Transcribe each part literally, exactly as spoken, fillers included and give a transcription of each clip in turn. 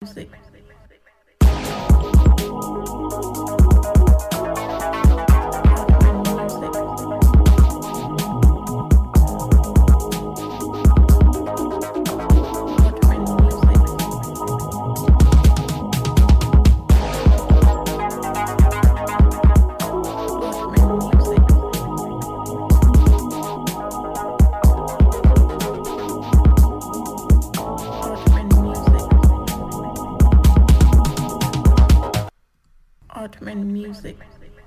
Artman Music.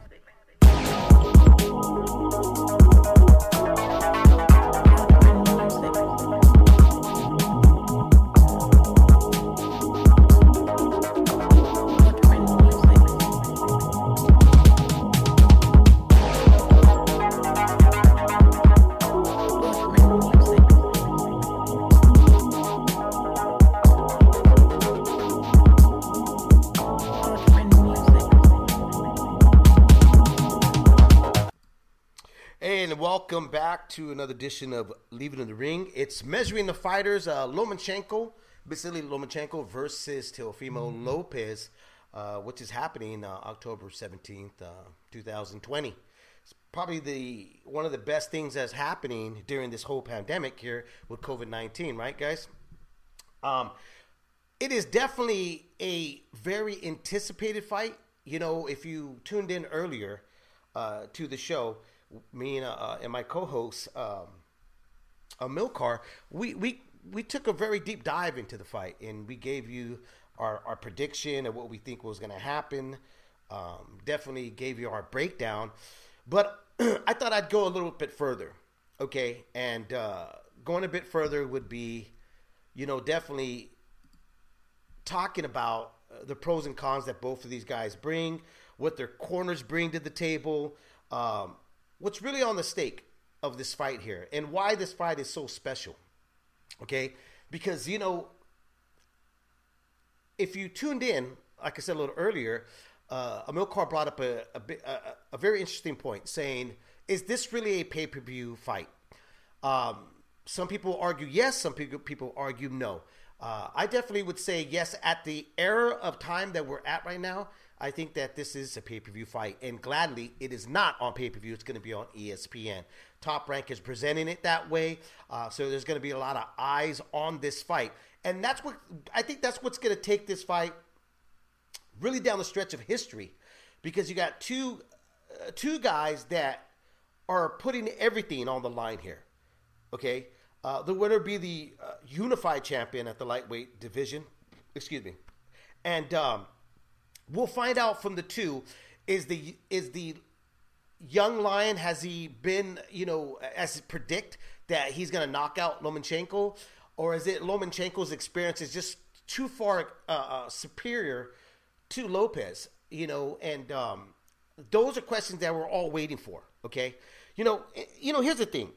Welcome back to another edition of Leaving in the Ring. It's Measuring the Fighters, uh, Lomachenko, Vasily Lomachenko versus Teofimo mm-hmm. Lopez, uh, which is happening uh, October seventeenth, uh, twenty twenty. It's probably the one of the best things that's happening during this whole pandemic here with COVID nineteen, right, guys? Um, it is definitely a very anticipated fight. You know, if you tuned in earlier uh, to the show, me and, uh, and my co-host, um, Amilcar, we, we we took a very deep dive into the fight, and we gave you our, our prediction of what we think was going to happen. Um, definitely gave you our breakdown, but I thought I'd go a little bit further, okay? And uh, going a bit further would be, you know, definitely talking about the pros and cons that both of these guys bring, what their corners bring to the table, um, what's really on the stake of this fight here, and why this fight is so special, okay? Because, you know, if you tuned in, like I said a little earlier, uh, Amilcar brought up a, a, a, a very interesting point, saying, is this really a pay-per-view fight? Um, some people argue yes, some people, people argue no. Uh, I definitely would say yes. At the era of time that we're at right now, I think that this is a pay-per-view fight, and gladly, it is not on pay-per-view. It's going to be on E S P N. Top Rank is presenting it that way, uh, so there's going to be a lot of eyes on this fight, and that's what I think. That's what's going to take this fight really down the stretch of history, because you got two uh, two guys that are putting everything on the line here. Okay, uh, the winner be the uh, unified champion at the lightweight division. Excuse me, and. Um, We'll find out from the two, is the is the young lion, has he been, you know, as predict that he's going to knock out Lomachenko, or is it Lomachenko's experience is just too far uh, uh, superior to Lopez, you know, and um, those are questions that we're all waiting for, okay? You know, you know, here's the thing.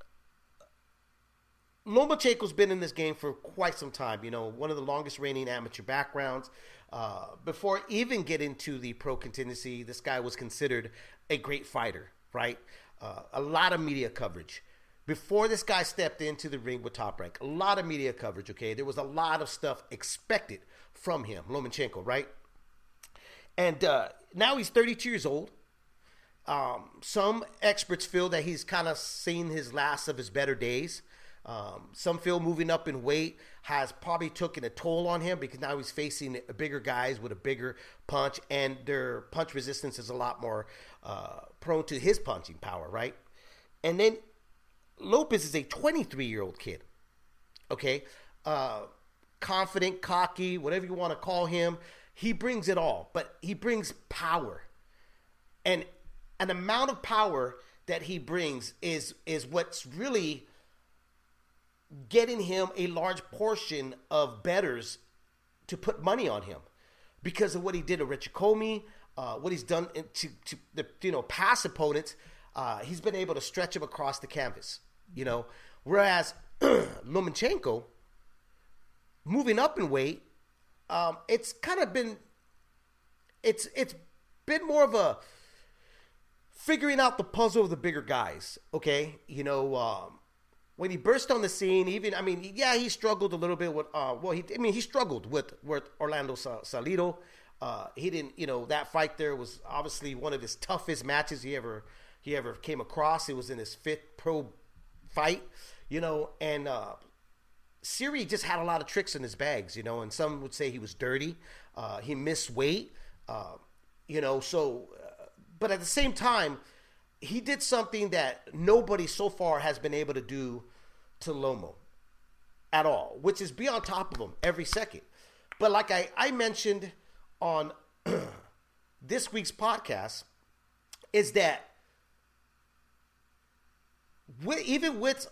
Lomachenko's been in this game for quite some time, you know, one of the longest reigning amateur backgrounds. Uh, before even getting to the pro contingency, this guy was considered a great fighter, right? Uh, a lot of media coverage. Before this guy stepped into the ring with Top Rank, a lot of media coverage, okay? There was a lot of stuff expected from him, Lomachenko, right? And uh, now he's thirty-two years old. Um, some experts feel that he's kind of seen his last of his better days. Um, some feel moving up in weight has probably taken a toll on him, because now he's facing bigger guys with a bigger punch, and their punch resistance is a lot more uh, prone to his punching power, right? And then Lopez is a twenty-three-year-old kid, okay? Uh, confident, cocky, whatever you want to call him. He brings it all, but he brings power. And an amount of power that he brings is is what's really getting him a large portion of bettors to put money on him, because of what he did to Richard Comey, uh, what he's done to, to the, you know, past opponents. Uh, he's been able to stretch him across the canvas, you know, whereas Lomachenko, moving up in weight, um, it's kind of been, it's it's been more of a figuring out the puzzle of the bigger guys, okay? You know, um, when he burst on the scene, even I mean, yeah, he struggled a little bit with. Uh, well, he I mean, he struggled with with Orlando Salido. Uh, he didn't, you know, that fight there was obviously one of his toughest matches he ever he ever came across. It was in his fifth pro fight, you know, and uh, Siri just had a lot of tricks in his bags, you know, and some would say he was dirty. Uh, he missed weight, uh, you know, so, uh, but at the same time, he did something that nobody so far has been able to do to Lomo at all, which is be on top of him every second. But like I, I mentioned on this week's podcast, is that with, even with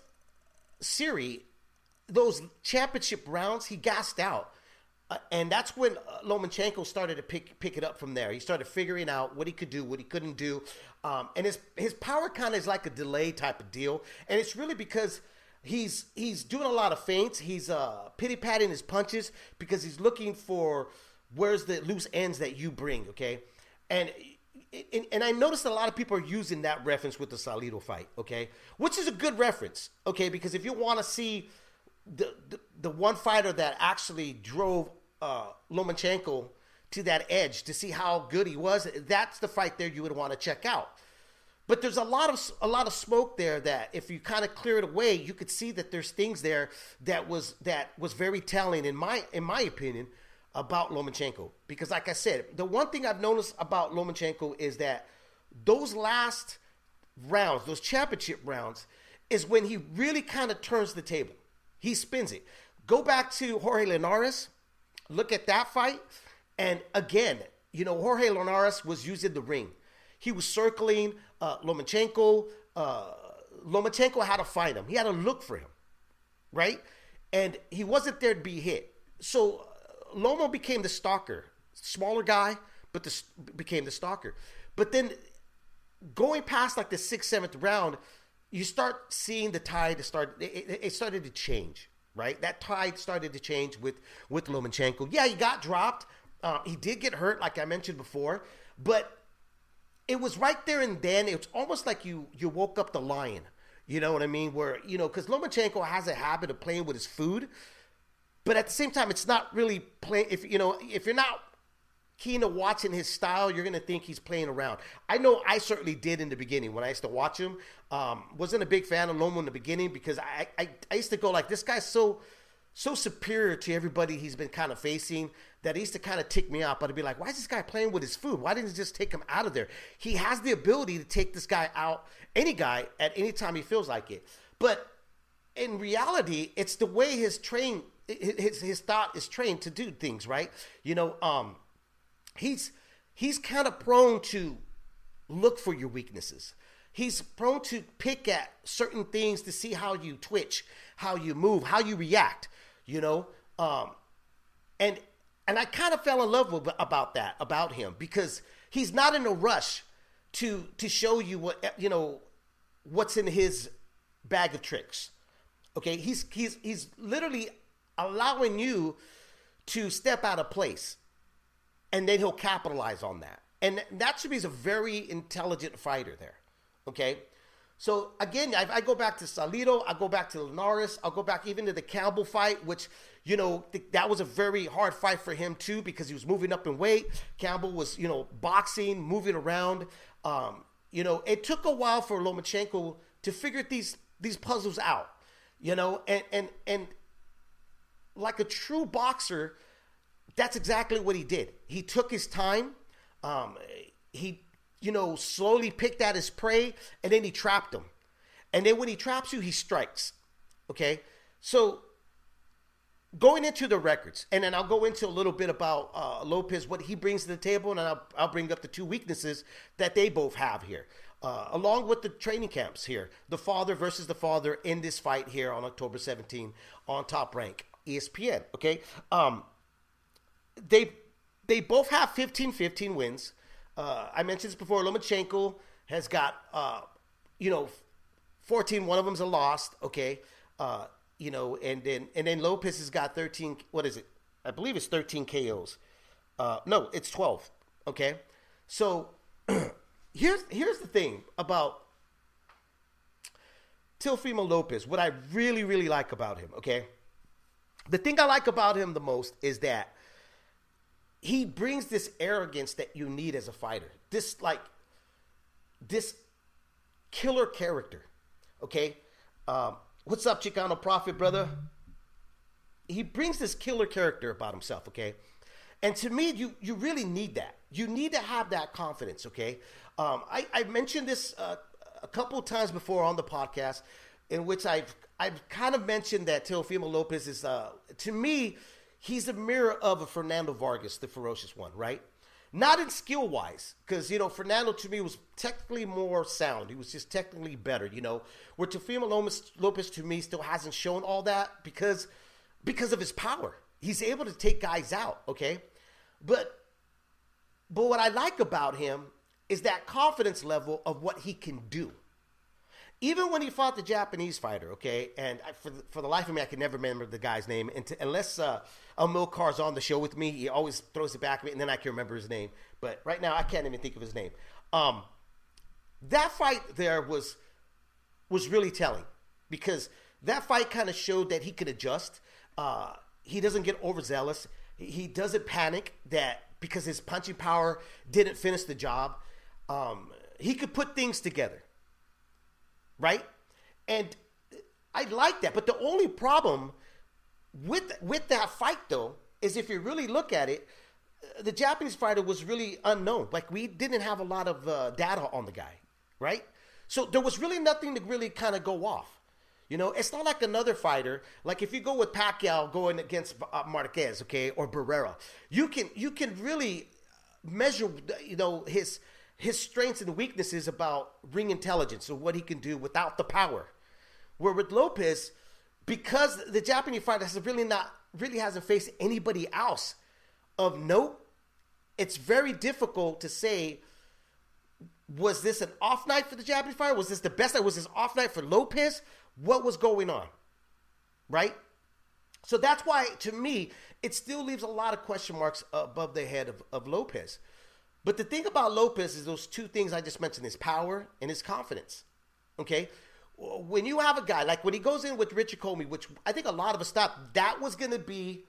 Siri, those championship rounds, he gassed out. Uh, and that's when uh, Lomachenko started to pick pick it up from there. He started figuring out what he could do, what he couldn't do. Um, and his his power kind of is like a delay type of deal. And it's really because he's he's doing a lot of feints. He's uh, pity-patting his punches because he's looking for where's the loose ends that you bring, okay? And, and, and I noticed a lot of people are using that reference with the Salido fight, okay? Which is a good reference, okay? Because if you want to see the, the, the one fighter that actually drove uh, Lomachenko to that edge to see how good he was, that's the fight there you would want to check out. But there's a lot of a lot of smoke there that if you kind of clear it away, you could see that there's things there that was that was very telling in my in my opinion about Lomachenko. Because like I said, the one thing I've noticed about Lomachenko is that those last rounds, those championship rounds, is when he really kind of turns the table. He spins it. Go back to Jorge Linares, look at that fight, and again, you know, Jorge Linares was using the ring. He was circling uh, Lomachenko. Uh, Lomachenko had to find him. He had to look for him, right? And he wasn't there to be hit. So uh, Lomo became the stalker. Smaller guy, but the, became the stalker. But then going past like the sixth, seventh round, you start seeing the tide start. It, it started to change, right? That tide started to change with with Lomachenko. Yeah, he got dropped. Uh, he did get hurt, like I mentioned before, but it was right there and then. It's almost like you you woke up the lion. You know what I mean? Where, you know, because Lomachenko has a habit of playing with his food, but at the same time, it's not really playing. If you know, if you're not keen to watching his style, you're going to think he's playing around. I know I certainly did in the beginning when I used to watch him. Um, wasn't a big fan of Lomo in the beginning because I, I, I used to go like, this guy's so so superior to everybody he's been kind of facing that he used to kind of tick me off. But I'd be like, why is this guy playing with his food? Why didn't he just take him out of there? He has the ability to take this guy out, any guy, at any time he feels like it. But in reality, it's the way his train, his, his thought is trained to do things, right? You know, um, He's he's kind of prone to look for your weaknesses. He's prone to pick at certain things to see how you twitch, how you move, how you react, you know. Um, and and I kind of fell in love with about that, about him, because he's not in a rush to to show you what, you know, what's in his bag of tricks. Okay, he's he's he's literally allowing you to step out of place. And then he'll capitalize on that. And that to me is a very intelligent fighter there. Okay? So, again, I, I go back to Salido. I go back to Linares. I'll go back even to the Campbell fight, which, you know, th- that was a very hard fight for him, too, because he was moving up in weight. Campbell was, you know, boxing, moving around. Um, you know, it took a while for Lomachenko to figure these these puzzles out, you know, and and and like a true boxer, that's exactly what he did. He took his time. Um, he, you know, slowly picked at his prey, and then he trapped him. And then when he traps you, he strikes. Okay? So going into the records, and then I'll go into a little bit about uh, Lopez, what he brings to the table, and I'll, I'll bring up the two weaknesses that they both have here. Uh, along with the training camps here. The father versus the father in this fight here on October seventeenth on Top Rank, E S P N. Okay? Um... They they both have fifteen fifteen wins. Uh, I mentioned this before. Lomachenko has got, uh, you know, fourteen. One of them's a loss, okay? Uh, you know, and then and then Lopez has got thirteen. What is it? I believe it's thirteen K Os. Uh, no, it's twelve, okay? So here's here's the thing about Teofimo Lopez, what I really, really like about him, okay? The thing I like about him the most is that he brings this arrogance that you need as a fighter. This, like, this killer character, okay? Um, what's up, Chicano Prophet, brother? He brings this killer character about himself, okay? And to me, you you really need that. You need to have that confidence, okay? Um, I, I mentioned this uh, a couple of times before on the podcast, in which I've I've kind of mentioned that Teofimo Lopez is, uh, to me, he's a mirror of a Fernando Vargas, the ferocious one, right? Not in skill-wise, because, you know, Fernando to me was technically more sound. He was just technically better, you know, where Teofimo Lopez, Lopez to me still hasn't shown all that because, because of his power. He's able to take guys out, okay? But but what I like about him is that confidence level of what he can do. Even when he fought the Japanese fighter, okay, and I, for, the, for the life of me, I can never remember the guy's name. And to, unless uh, Amilcar's on the show with me, he always throws it back at me, and then I can remember his name. But right now, I can't even think of his name. Um, that fight there was was really telling because that fight kind of showed that he could adjust. Uh, he doesn't get overzealous. He doesn't panic that because his punching power didn't finish the job. Um, he could put things together, right? And I like that. But the only problem with with that fight, though, is if you really look at it, the Japanese fighter was really unknown. Like, we didn't have a lot of uh, data on the guy, right? So there was really nothing to really kind of go off. You know, it's not like another fighter. Like if you go with Pacquiao going against uh, Marquez, okay, or Barrera, you can you can really measure, you know, his his strengths and weaknesses about ring intelligence or what he can do without the power. Where with Lopez, because the Japanese fighter has really not really hasn't faced anybody else of note, it's very difficult to say, was this an off night for the Japanese fighter? Was this the best night? Was this off night for Lopez? What was going on, right? So that's why, to me, it still leaves a lot of question marks above the head of, of Lopez. But the thing about Lopez is those two things I just mentioned, his power and his confidence, okay? When you have a guy, like when he goes in with Richard Comey, which I think a lot of us thought that was going to be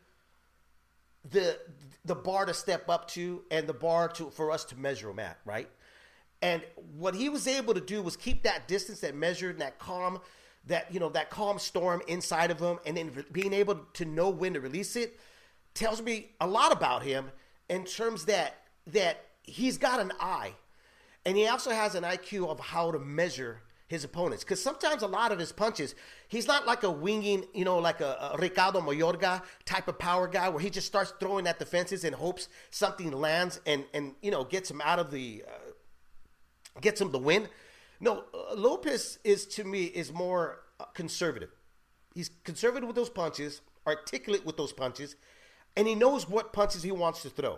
the the bar to step up to and the bar to for us to measure him at, right? And what he was able to do was keep that distance, that measured, and that calm, that, you know, that calm storm inside of him, and then re- being able to know when to release it tells me a lot about him in terms that that he's got an eye, and he also has an I Q of how to measure his opponents. Because sometimes a lot of his punches, he's not like a winging, you know, like a, a Ricardo Mayorga type of power guy where he just starts throwing at the fences and hopes something lands and, and you know, gets him out of the, uh, gets him the win. No, uh, Lopez is, to me, is more uh, conservative. He's conservative with those punches, articulate with those punches, and he knows what punches he wants to throw.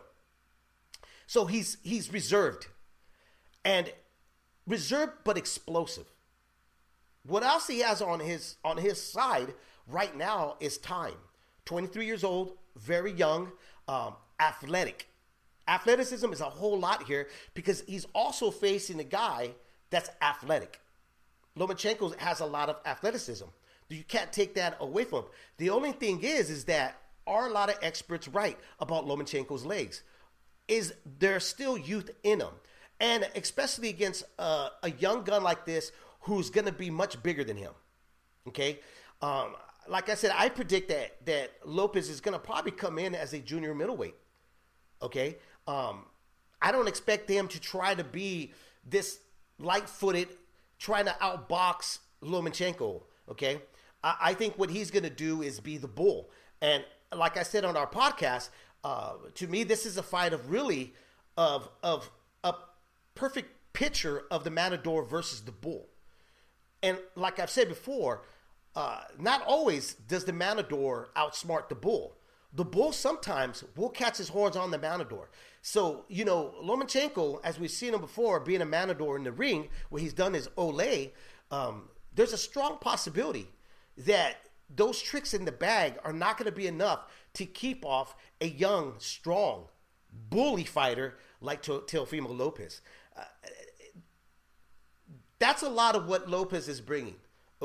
So he's he's reserved, and reserved but explosive. What else he has on his on his side right now is time. twenty-three years old, very young, um, athletic. Athleticism is a whole lot here because he's also facing a guy that's athletic. Lomachenko has a lot of athleticism. You can't take that away from him. The only thing is, is that are a lot of experts right about Lomachenko's legs? Is there still youth in him? And especially against uh, a young gun like this who's going to be much bigger than him. Okay? Um, like I said, I predict that, that Lopez is going to probably come in as a junior middleweight. Okay? Um, I don't expect him to try to be this light-footed, trying to outbox Lomachenko. Okay? I, I think what he's going to do is be the bull. And like I said on our podcast, uh, to me, this is a fight of really of of a perfect picture of the Matador versus the bull. And like I've said before, uh, not always does the Matador outsmart the bull. The bull sometimes will catch his horns on the Matador. So, you know, Lomachenko, as we've seen him before, being a Matador in the ring, where he's done his Olay, um, there's a strong possibility that those tricks in the bag are not going to be enough to keep off a young, strong, bully fighter like Teofimo Lopez. Uh, that's a lot of what Lopez is bringing,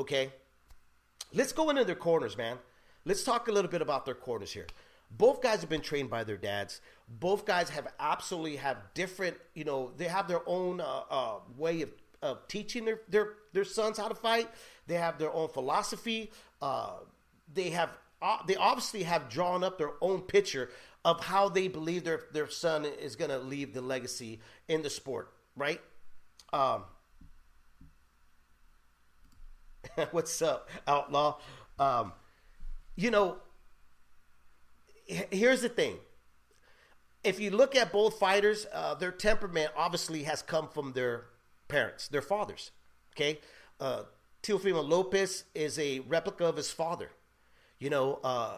okay? Let's go into their corners, man. Let's talk a little bit about their corners here. Both guys have been trained by their dads. Both guys have absolutely have different, you know, they have their own uh, uh, way of, of teaching their, their, their sons how to fight. They have their own philosophy. Uh, they have uh, they obviously have drawn up their own picture of how they believe their, their son is going to leave the legacy in the sport, right? Um, what's up, Outlaw? Um, you know, here's the thing. If you look at both fighters, uh, their temperament obviously has come from their parents, their fathers, okay? Uh, Teofimo Lopez is a replica of his father. You know, uh,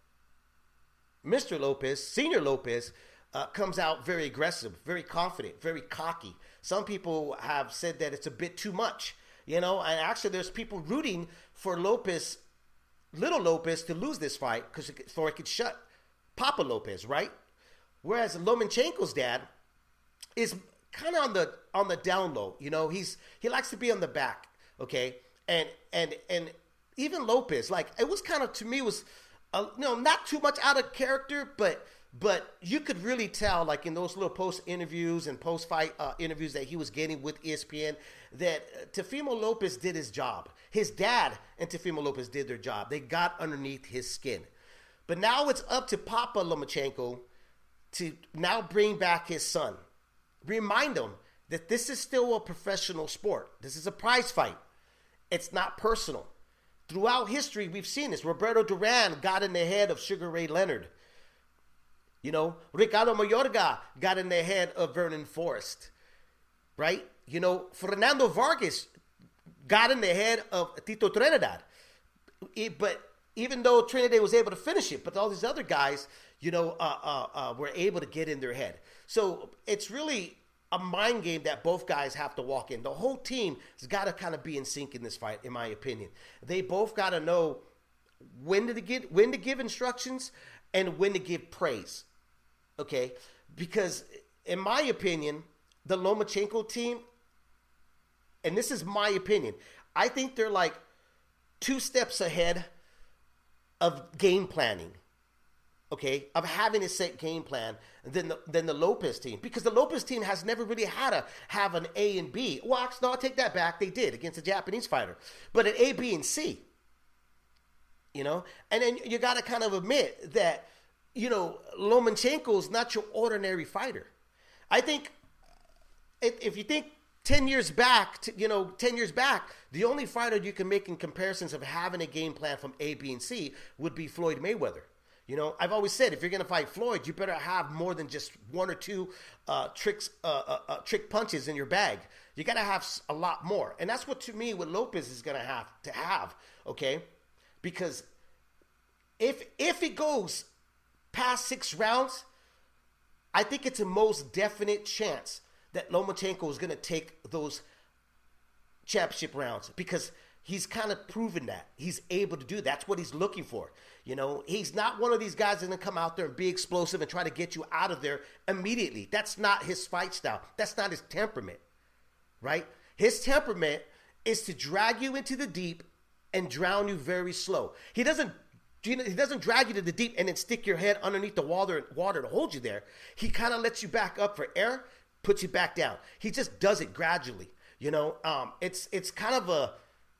Mister Lopez, Senior Lopez, uh, comes out very aggressive, very confident, very cocky. Some people have said that it's a bit too much, you know, and actually there's people rooting for Lopez, little Lopez, to lose this fight because so it could shut Papa Lopez, right? Whereas Lomachenko's dad is kind of on the on the down low, you know, he's he likes to be on the back, okay, and and and even Lopez, like it was kind of to me was. Uh, you know, not too much out of character, but but you could really tell, like in those little post interviews and post fight uh, interviews that he was getting with E S P N, that uh, Teofimo Lopez did his job. His dad and Teofimo Lopez did their job. They got underneath his skin. But now it's up to Papa Lomachenko to now bring back his son. Remind him that this is still a professional sport. This is a prize fight. It's not personal. Throughout history, we've seen this. Roberto Duran got in the head of Sugar Ray Leonard. You know, Ricardo Mayorga got in the head of Vernon Forrest. Right? You know, Fernando Vargas got in the head of Tito Trinidad. It, but even though Trinidad was able to finish it, but all these other guys, you know, uh, uh, uh, were able to get in their head. So it's really a mind game that both guys have to walk in. The whole team has got to kind of be in sync in this fight, in my opinion. They both got to know when to give when to give instructions and when to give praise. Okay? Because in my opinion, the Lomachenko team, and this is my opinion, I think they're like two steps ahead of game planning. Okay, of having a set game plan than the, than the Lopez team. Because the Lopez team has never really had to have an A and B. Well, actually, no, I'll take that back. They did against a Japanese fighter. But an A, B, and C. You know? And then you got to kind of admit that, you know, Lomachenko's not your ordinary fighter. I think, if, if you think ten years back, to, you know, ten years back, the only fighter you can make in comparisons of having a game plan from A, B, and C would be Floyd Mayweather. You know, I've always said, if you're going to fight Floyd, you better have more than just one or two uh, tricks, uh, uh, uh, trick punches in your bag. You got to have a lot more. And that's what, to me, what Lopez is going to have to have, okay? Because if if it goes past six rounds, I think it's a most definite chance that Lomachenko is going to take those championship rounds because he's kind of proven that. He's able to do that. That's what he's looking for. You know, he's not one of these guys that's going to come out there and be explosive and try to get you out of there immediately. That's not his fight style. That's not his temperament, right? His temperament is to drag you into the deep and drown you very slow. He doesn't he doesn't drag you to the deep and then stick your head underneath the water, water to hold you there. He kind of lets you back up for air, puts you back down. He just does it gradually. You know, um, it's it's kind of a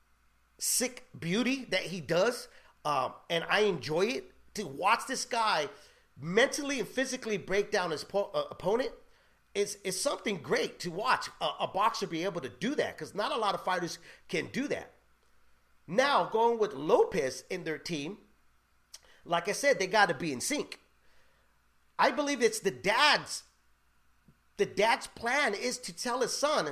sick beauty that he does. Um, and I enjoy it to watch this guy mentally and physically break down his po- uh, opponent. Is is something great to watch a, a boxer be able to do that because not a lot of fighters can do that. Now going with Lopez in their team, like I said, they got to be in sync. I believe it's the dad's. The dad's plan is to tell his son,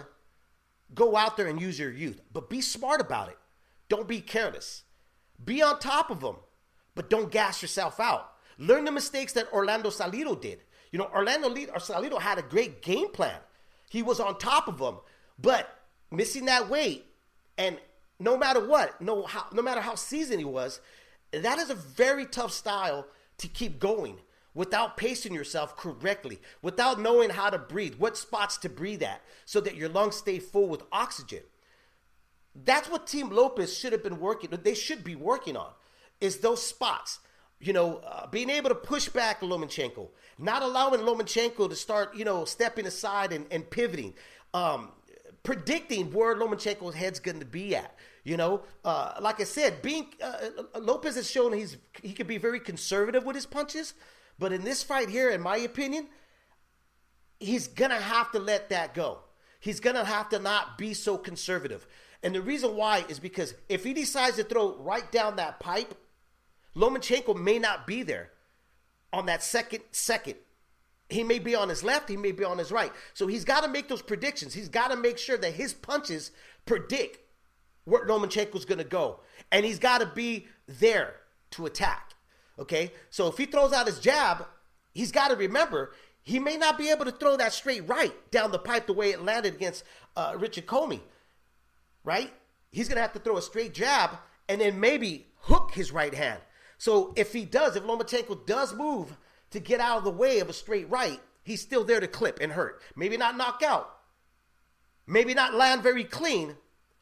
go out there and use your youth, but be smart about it. Don't be careless. Be on top of them, but don't gas yourself out. Learn the mistakes that Orlando Salido did. You know, Orlando Salido had a great game plan. He was on top of them, but missing that weight, and no matter what, no, how, no matter how seasoned he was, that is a very tough style to keep going without pacing yourself correctly, without knowing how to breathe, what spots to breathe at, so that your lungs stay full with oxygen. That's what Team Lopez should have been working. They should be working on is those spots. You know, uh, being able to push back Lomachenko, not allowing Lomachenko to start, you know, stepping aside and, and pivoting, um, predicting where Lomachenko's head's going to be at. You know, uh, like I said, being uh, Lopez has shown he's he can be very conservative with his punches, but in this fight here, in my opinion, he's gonna have to let that go. He's gonna have to not be so conservative, and the reason why is because if he decides to throw right down that pipe, Lomachenko may not be there on that second second. He may be on his left, he may be on his right. So he's got to make those predictions. He's got to make sure that his punches predict where Lomachenko's going to go. And he's got to be there to attack. Okay? So if he throws out his jab, he's got to remember he may not be able to throw that straight right down the pipe the way it landed against uh, Richard Comey. Right? He's going to have to throw a straight jab and then maybe hook his right hand. So if he does, if Lomachenko does move to get out of the way of a straight right, he's still there to clip and hurt. Maybe not knock out. Maybe not land very clean.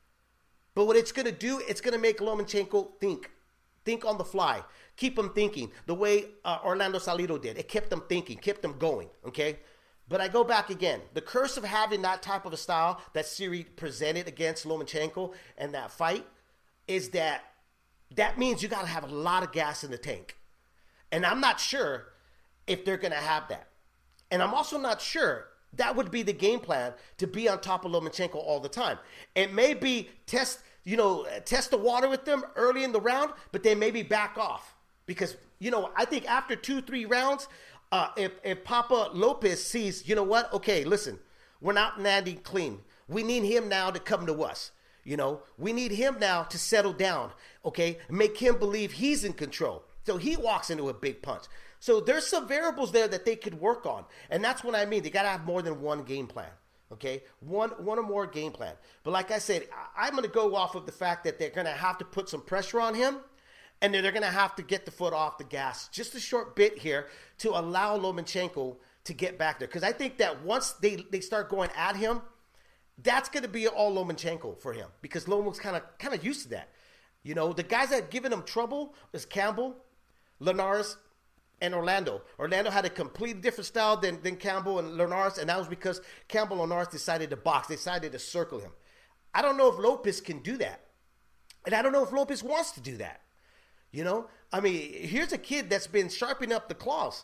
But what it's going to do, it's going to make Lomachenko think. Think on the fly. Keep him thinking the way uh, Orlando Salido did. It kept him thinking, kept him going, okay? But I go back again. The curse of having that type of a style that Siri presented against Lomachenko and that fight is that that means you got to have a lot of gas in the tank. And I'm not sure if they're going to have that. And I'm also not sure that would be the game plan to be on top of Lomachenko all the time. It may be test, you know, test the water with them early in the round, but then maybe back off. Because, you know, I think after two, three rounds, uh, if, if Papa Lopez sees, you know what, okay, listen, we're not landing clean. We need him now to come to us. You know, we need him now to settle down, okay, make him believe he's in control. So he walks into a big punch. So there's some variables there that they could work on. And that's what I mean. They got to have more than one game plan, okay? One one or more game plan. But like I said, I'm going to go off of the fact that they're going to have to put some pressure on him, and then they're going to have to get the foot off the gas just a short bit here to allow Lomachenko to get back there. Because I think that once they, they start going at him, that's going to be all Lomachenko for him because Loma's kind of kind of used to that. You know, the guys that given him trouble is Campbell, Linares, and Orlando. Orlando had a completely different style than, than Campbell and Linares, and that was because Campbell and Linares decided to box. They decided to circle him. I don't know if Lopez can do that. And I don't know if Lopez wants to do that. You know? I mean, here's a kid that's been sharpening up the claws.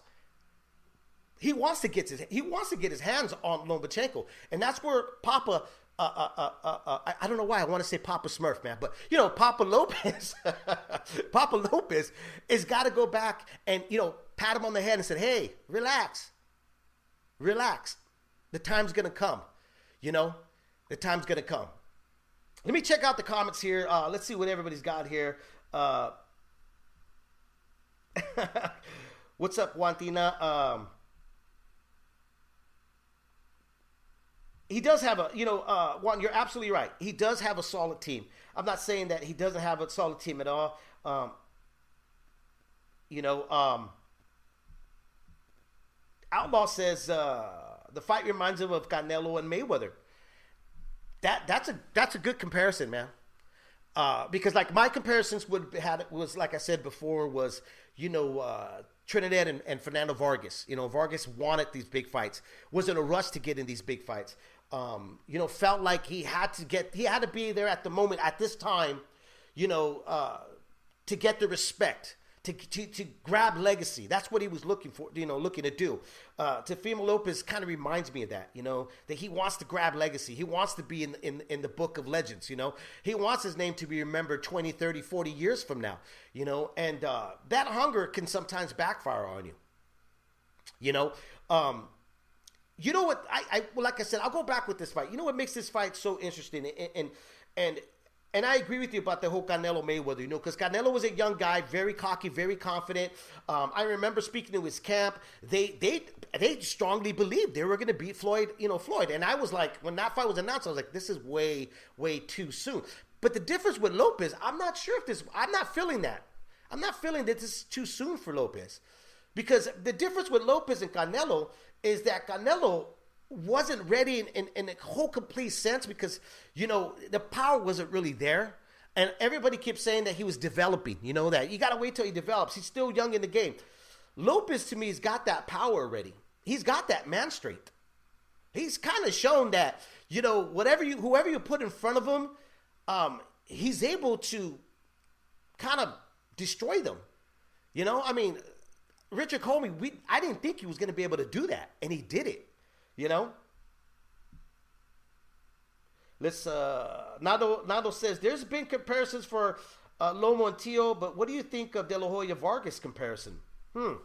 He wants to get his he wants to get his hands on Lomachenko, and that's where Papa. Uh, uh, uh, uh, uh, I, I don't know why I want to say Papa Smurf, man, but you know, Papa Lopez, Papa Lopez has got to go back and you know pat him on the head and said, "Hey, relax, relax. The time's gonna come. You know, the time's gonna come." Let me check out the comments here. Uh, let's see what everybody's got here. Uh, what's up, Juantina? Um, He does have a, you know, uh, Juan, you're absolutely right. He does have a solid team. I'm not saying that he doesn't have a solid team at all. Um, you know, um, Outlaw says uh, the fight reminds him of Canelo and Mayweather. That that's a that's a good comparison, man. Uh, because like my comparisons would had was like I said before was you know uh, Trinidad and, and Fernando Vargas. You know Vargas wanted these big fights, was in a rush to get in these big fights. Um, you know, felt like he had to get he had to be there at the moment at this time. You know, uh, to get the respect. To, to to grab legacy. That's what he was looking for, you know, looking to do. Uh, Teofimo Lopez kind of reminds me of that, you know, that he wants to grab legacy. He wants to be in, in, in the book of legends, you know. He wants his name to be remembered twenty, thirty, forty years from now, you know. And uh, that hunger can sometimes backfire on you, you know. Um, you know what? I, I well, like I said, I'll go back with this fight. You know what makes this fight so interesting? And and and And I agree with you about the whole Canelo Mayweather, you know, because Canelo was a young guy, very cocky, very confident. Um, I remember speaking to his camp. They they they strongly believed they were going to beat Floyd, you know, Floyd. And I was like, when that fight was announced, I was like, this is way, way too soon. But the difference with Lopez, I'm not sure if this, I'm not feeling that. I'm not feeling that this is too soon for Lopez. Because the difference with Lopez and Canelo is that Canelo wasn't ready in, in, in a whole complete sense because, you know, the power wasn't really there. And everybody kept saying that he was developing, you know, that you got to wait till he develops. He's still young in the game. Lopez, to me, has got that power already. He's got that man strength. He's kind of shown that, you know, whatever you, whoever you put in front of him, um, he's able to kind of destroy them. You know, I mean, Richard Commey, we I didn't think he was going to be able to do that, and he did it. You know. Let's. Uh, Nado Nado says there's been comparisons for uh, Lomo and Tio, but what do you think of De La Hoya Vargas comparison? Hmm.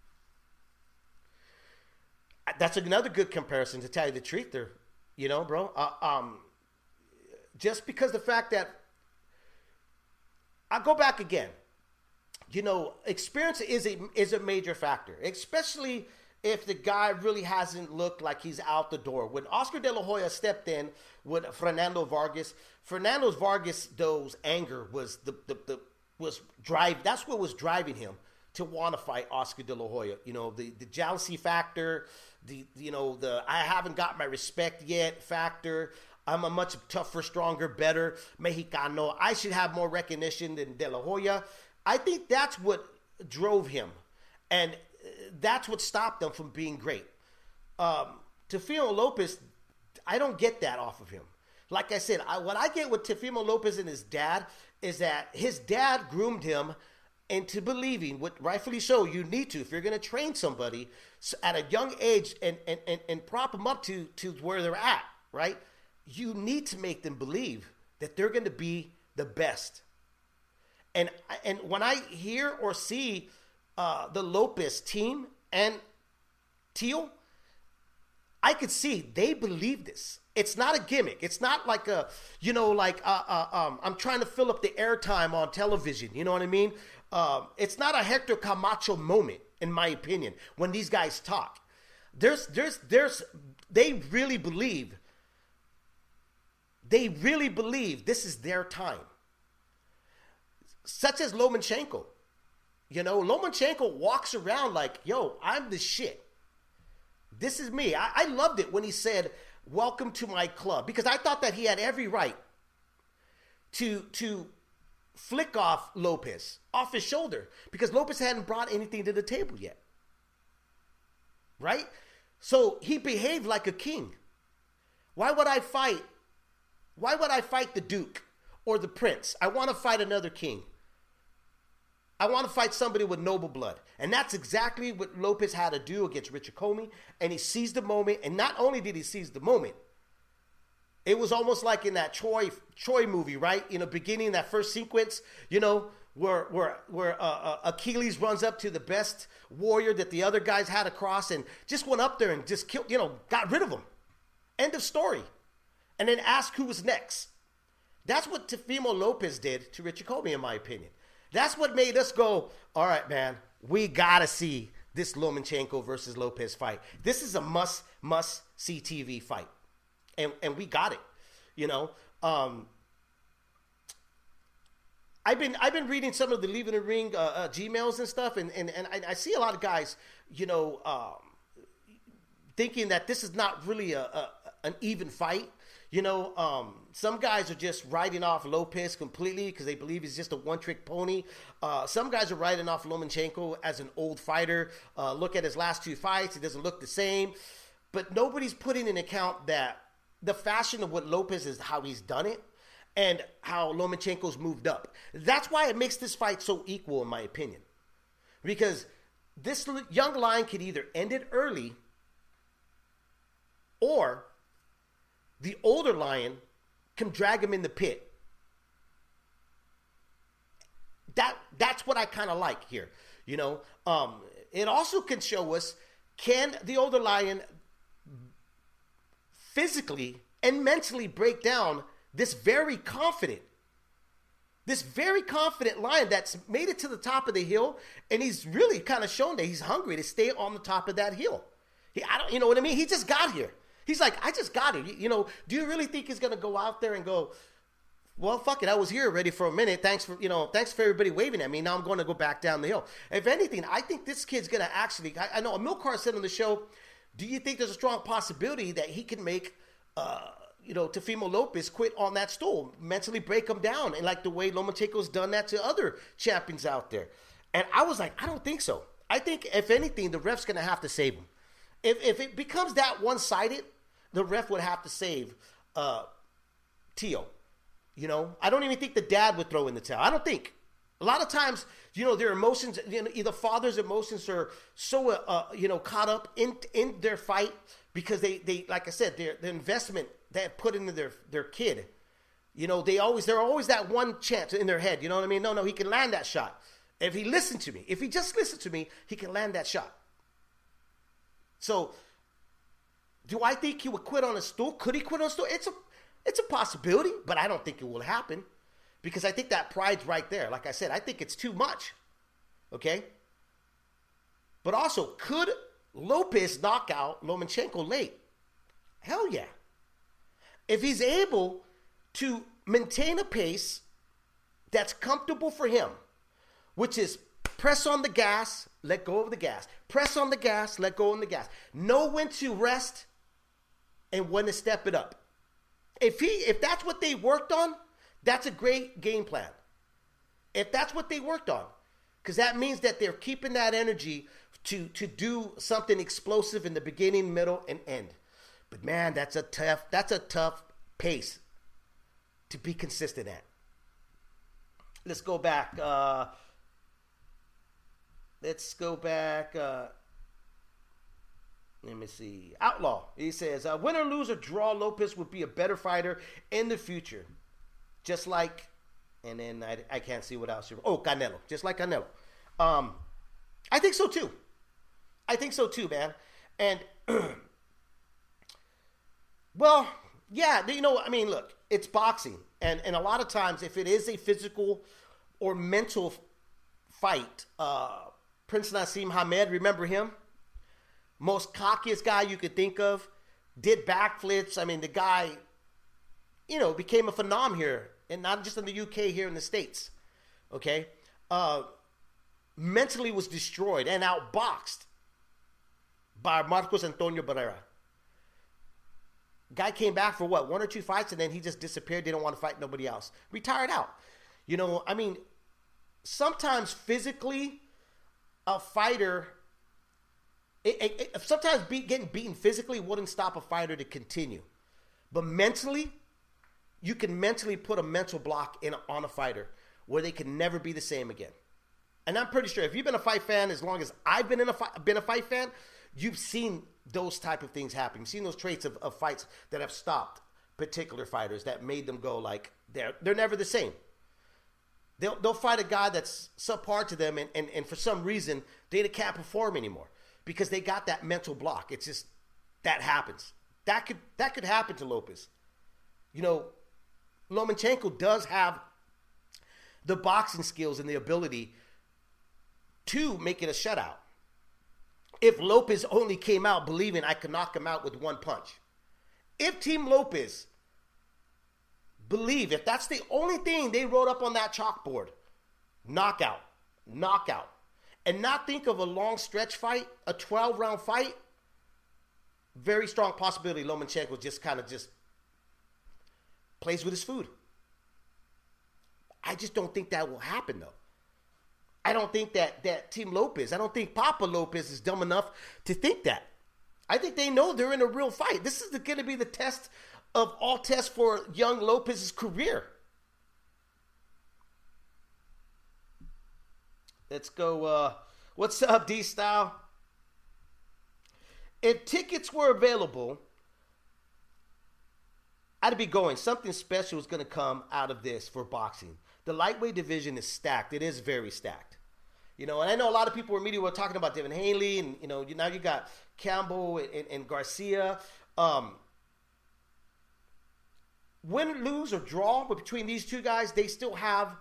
That's another good comparison, to tell you the truth there. You know, bro. Uh, um, just because the fact that I go back again, you know, experience is a is a major factor, especially if the guy really hasn't looked like he's out the door. When Oscar De La Hoya stepped in with Fernando Vargas, Fernando Vargas, those anger was the the, the was drive. That's what was driving him to want to fight Oscar De La Hoya. You know, the the jealousy factor, the you know the I haven't got my respect yet factor. I'm a much tougher, stronger, better Mexicano. I should have more recognition than De La Hoya. I think that's what drove him, and that's what stopped him from being great. Um, Teofimo Lopez, I don't get that off of him. Like I said, I, what I get with Teofimo Lopez and his dad is that his dad groomed him into believing, what rightfully so, you need to, if you're going to train somebody at a young age and, and, and, and prop them up to, to where they're at, right? You need to make them believe that they're going to be the best. And and when I hear or see uh, the Lopez team and Teal, I could see they believe this. It's not a gimmick. It's not like a, you know, like uh, uh, um, I'm trying to fill up the airtime on television. You know what I mean? Um, it's not a Hector Camacho moment, in my opinion, when these guys talk. There's, there's, there's, they really believe. They really believe this is their time. Such as Lomachenko. You know, Lomachenko walks around like, yo, I'm the shit. This is me. I, I loved it when he said, welcome to my club. Because I thought that he had every right to, to flick off Lopez, off his shoulder. Because Lopez hadn't brought anything to the table yet. Right? So he behaved like a king. Why would I fight? Why would I fight the Duke or the Prince? I want to fight another king. I want to fight somebody with noble blood. And that's exactly what Lopez had to do against Richard Commey. And he seized the moment. And not only did he seize the moment, it was almost like in that Troy Troy movie, right? You know, beginning that first sequence, you know, where where where uh, uh, Achilles runs up to the best warrior that the other guys had across and just went up there and just killed, you know, got rid of him. End of story. And then asked who was next. That's what Teofimo Lopez did to Richard Commey, in my opinion. That's what made us go, all right, man, we got to see this Lomachenko versus Lopez fight. This is a must, must-see T V fight. And and we got it, you know. Um, I've been I've been reading some of the Leaving the Ring uh, uh, Gmails and stuff, and, and, and I, I see a lot of guys, you know, um, thinking that this is not really a, a an even fight. You know, um, some guys are just writing off Lopez completely because they believe he's just a one-trick pony. Uh, some guys are writing off Lomachenko as an old fighter. Uh, look at his last two fights. He doesn't look the same. But nobody's putting in account that the fashion of what Lopez is, how he's done it, and how Lomachenko's moved up. That's why it makes this fight so equal, in my opinion. Because this young lion could either end it early or the older lion can drag him in the pit. That that's what I kind of like here. You know, um, it also can show us, can the older lion physically and mentally break down this very confident, this very confident lion that's made it to the top of the hill, and he's really kind of shown that he's hungry to stay on the top of that hill. He, I don't, you know what I mean? He just got here. He's like, I just got it. You, you know, do you really think he's going to go out there and go, well, fuck it, I was here already for a minute. Thanks for, you know, thanks for everybody waving at me. Now I'm going to go back down the hill. If anything, I think this kid's going to actually, I, I know Amilcar said on the show, do you think there's a strong possibility that he can make, uh, you know, Teofimo Lopez quit on that stool, mentally break him down, and like the way Lomachenko's done that to other champions out there? And I was like, I don't think so. I think, if anything, the ref's going to have to save him. If, if it becomes that one-sided, the ref would have to save uh, Tio. You know, I don't even think the dad would throw in the towel. I don't think. A lot of times, you know, their emotions, you know, either father's emotions are so, uh, you know, caught up in in their fight because they, they like I said, their the investment they put into their, their kid. You know, they always, they're always that one chance in their head. You know what I mean? No, no, he can land that shot. If he listened to me, if he just listened to me, he can land that shot. So, do I think he would quit on a stool? Could he quit on a stool? It's a, it's a possibility, but I don't think it will happen. Because I think that pride's right there. Like I said, I think it's too much. Okay? But also, could Lopez knock out Lomachenko late? Hell yeah. If he's able to maintain a pace that's comfortable for him, which is press on the gas, let go of the gas. Press on the gas, let go of the gas. Know when to rest and when to step it up. If he, if that's what they worked on, that's a great game plan. If that's what they worked on. Because that means that they're keeping that energy to, to do something explosive in the beginning, middle, and end. But man, that's a tough, that's a tough pace to be consistent at. Let's go back. Uh, let's go back. Uh, let me see. Outlaw. He says, uh, win or lose or draw, Lopez would be a better fighter in the future. Just like, and then I, I can't see what else. Oh, Canelo. Just like Canelo. Um, I think so too. I think so too, man. And, well, yeah, you know, I mean, look, it's boxing. And, and a lot of times, if it is a physical or mental fight, uh, Prince Nassim Hamed, remember him? Most cockiest guy you could think of. Did backflips. I mean, the guy, you know, became a phenom here. And not just in the U K, here in the States. Okay? Uh, mentally was destroyed and outboxed by Marcos Antonio Barrera. Guy came back for what? One or two fights, and then he just disappeared. Didn't want to fight nobody else. Retired out. You know, I mean, sometimes physically, a fighter, it, it, it, sometimes be, getting beaten physically wouldn't stop a fighter to continue. But mentally, you can mentally put a mental block in on a fighter where they can never be the same again. And I'm pretty sure if you've been a fight fan as long as I've been in a fight, been a fight fan, you've seen those type of things happen. You've seen those traits of, of fights that have stopped particular fighters that made them go like they're they're never the same. They'll they'll fight a guy that's subpar to them, and, and, and for some reason they can't perform anymore because they got that mental block. It's just that happens. That could that could happen to Lopez. You know. Lomachenko does have the boxing skills and the ability to make it a shutout. If Lopez only came out believing I could knock him out with one punch. If Team Lopez believe, if that's the only thing they wrote up on that chalkboard, knockout, knockout, and not think of a long stretch fight, a twelve-round fight, very strong possibility Lomachenko just kind of just plays with his food. I just don't think that will happen, though. I don't think that, that Team Lopez, I don't think Papa Lopez is dumb enough to think that. I think they know they're in a real fight. This is going to be the test of all tests for young Lopez's career. Let's go. Uh, what's up, D-Style? If tickets were available, I'd be going. Something special is going to come out of this for boxing. The lightweight division is stacked. It is very stacked. You know, and I know a lot of people in media were talking about Devin Haney, and, you know, now you got Campbell and, and, and Garcia. Um, win, lose, or draw, but between these two guys, they still have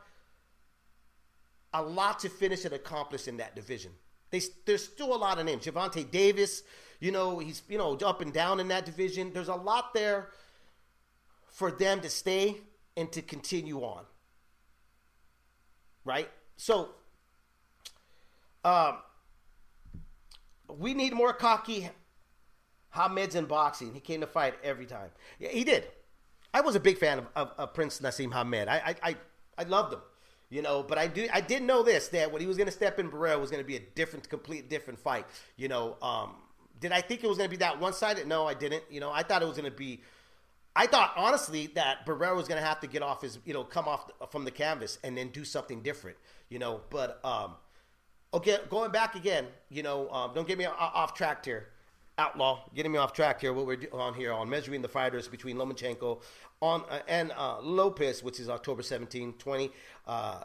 a lot to finish and accomplish in that division. They, there's still a lot of names. Gervonta Davis, you know, he's, you know, up and down in that division. There's a lot there for them to stay and to continue on. Right? So, um, we need more cocky Hamed's in boxing. He came to fight every time. Yeah, he did. I was a big fan of, of, of Prince Naseem Hamed. I, I I I loved him, you know. But I do I did know this, that when he was going to step in, Barrera was going to be a different, complete different fight. You know, um, did I think it was going to be that one sided? No, I didn't. You know, I thought it was going to be. I thought honestly that Barrera was going to have to get off his, you know, come off from the canvas and then do something different. You know, but um, okay, going back again. You know, um, don't get me off track here. Outlaw, getting me off track here. What we're on here on measuring the fighters between Lomachenko on uh, and uh, Lopez, which is October seventeenth, twenty. Uh,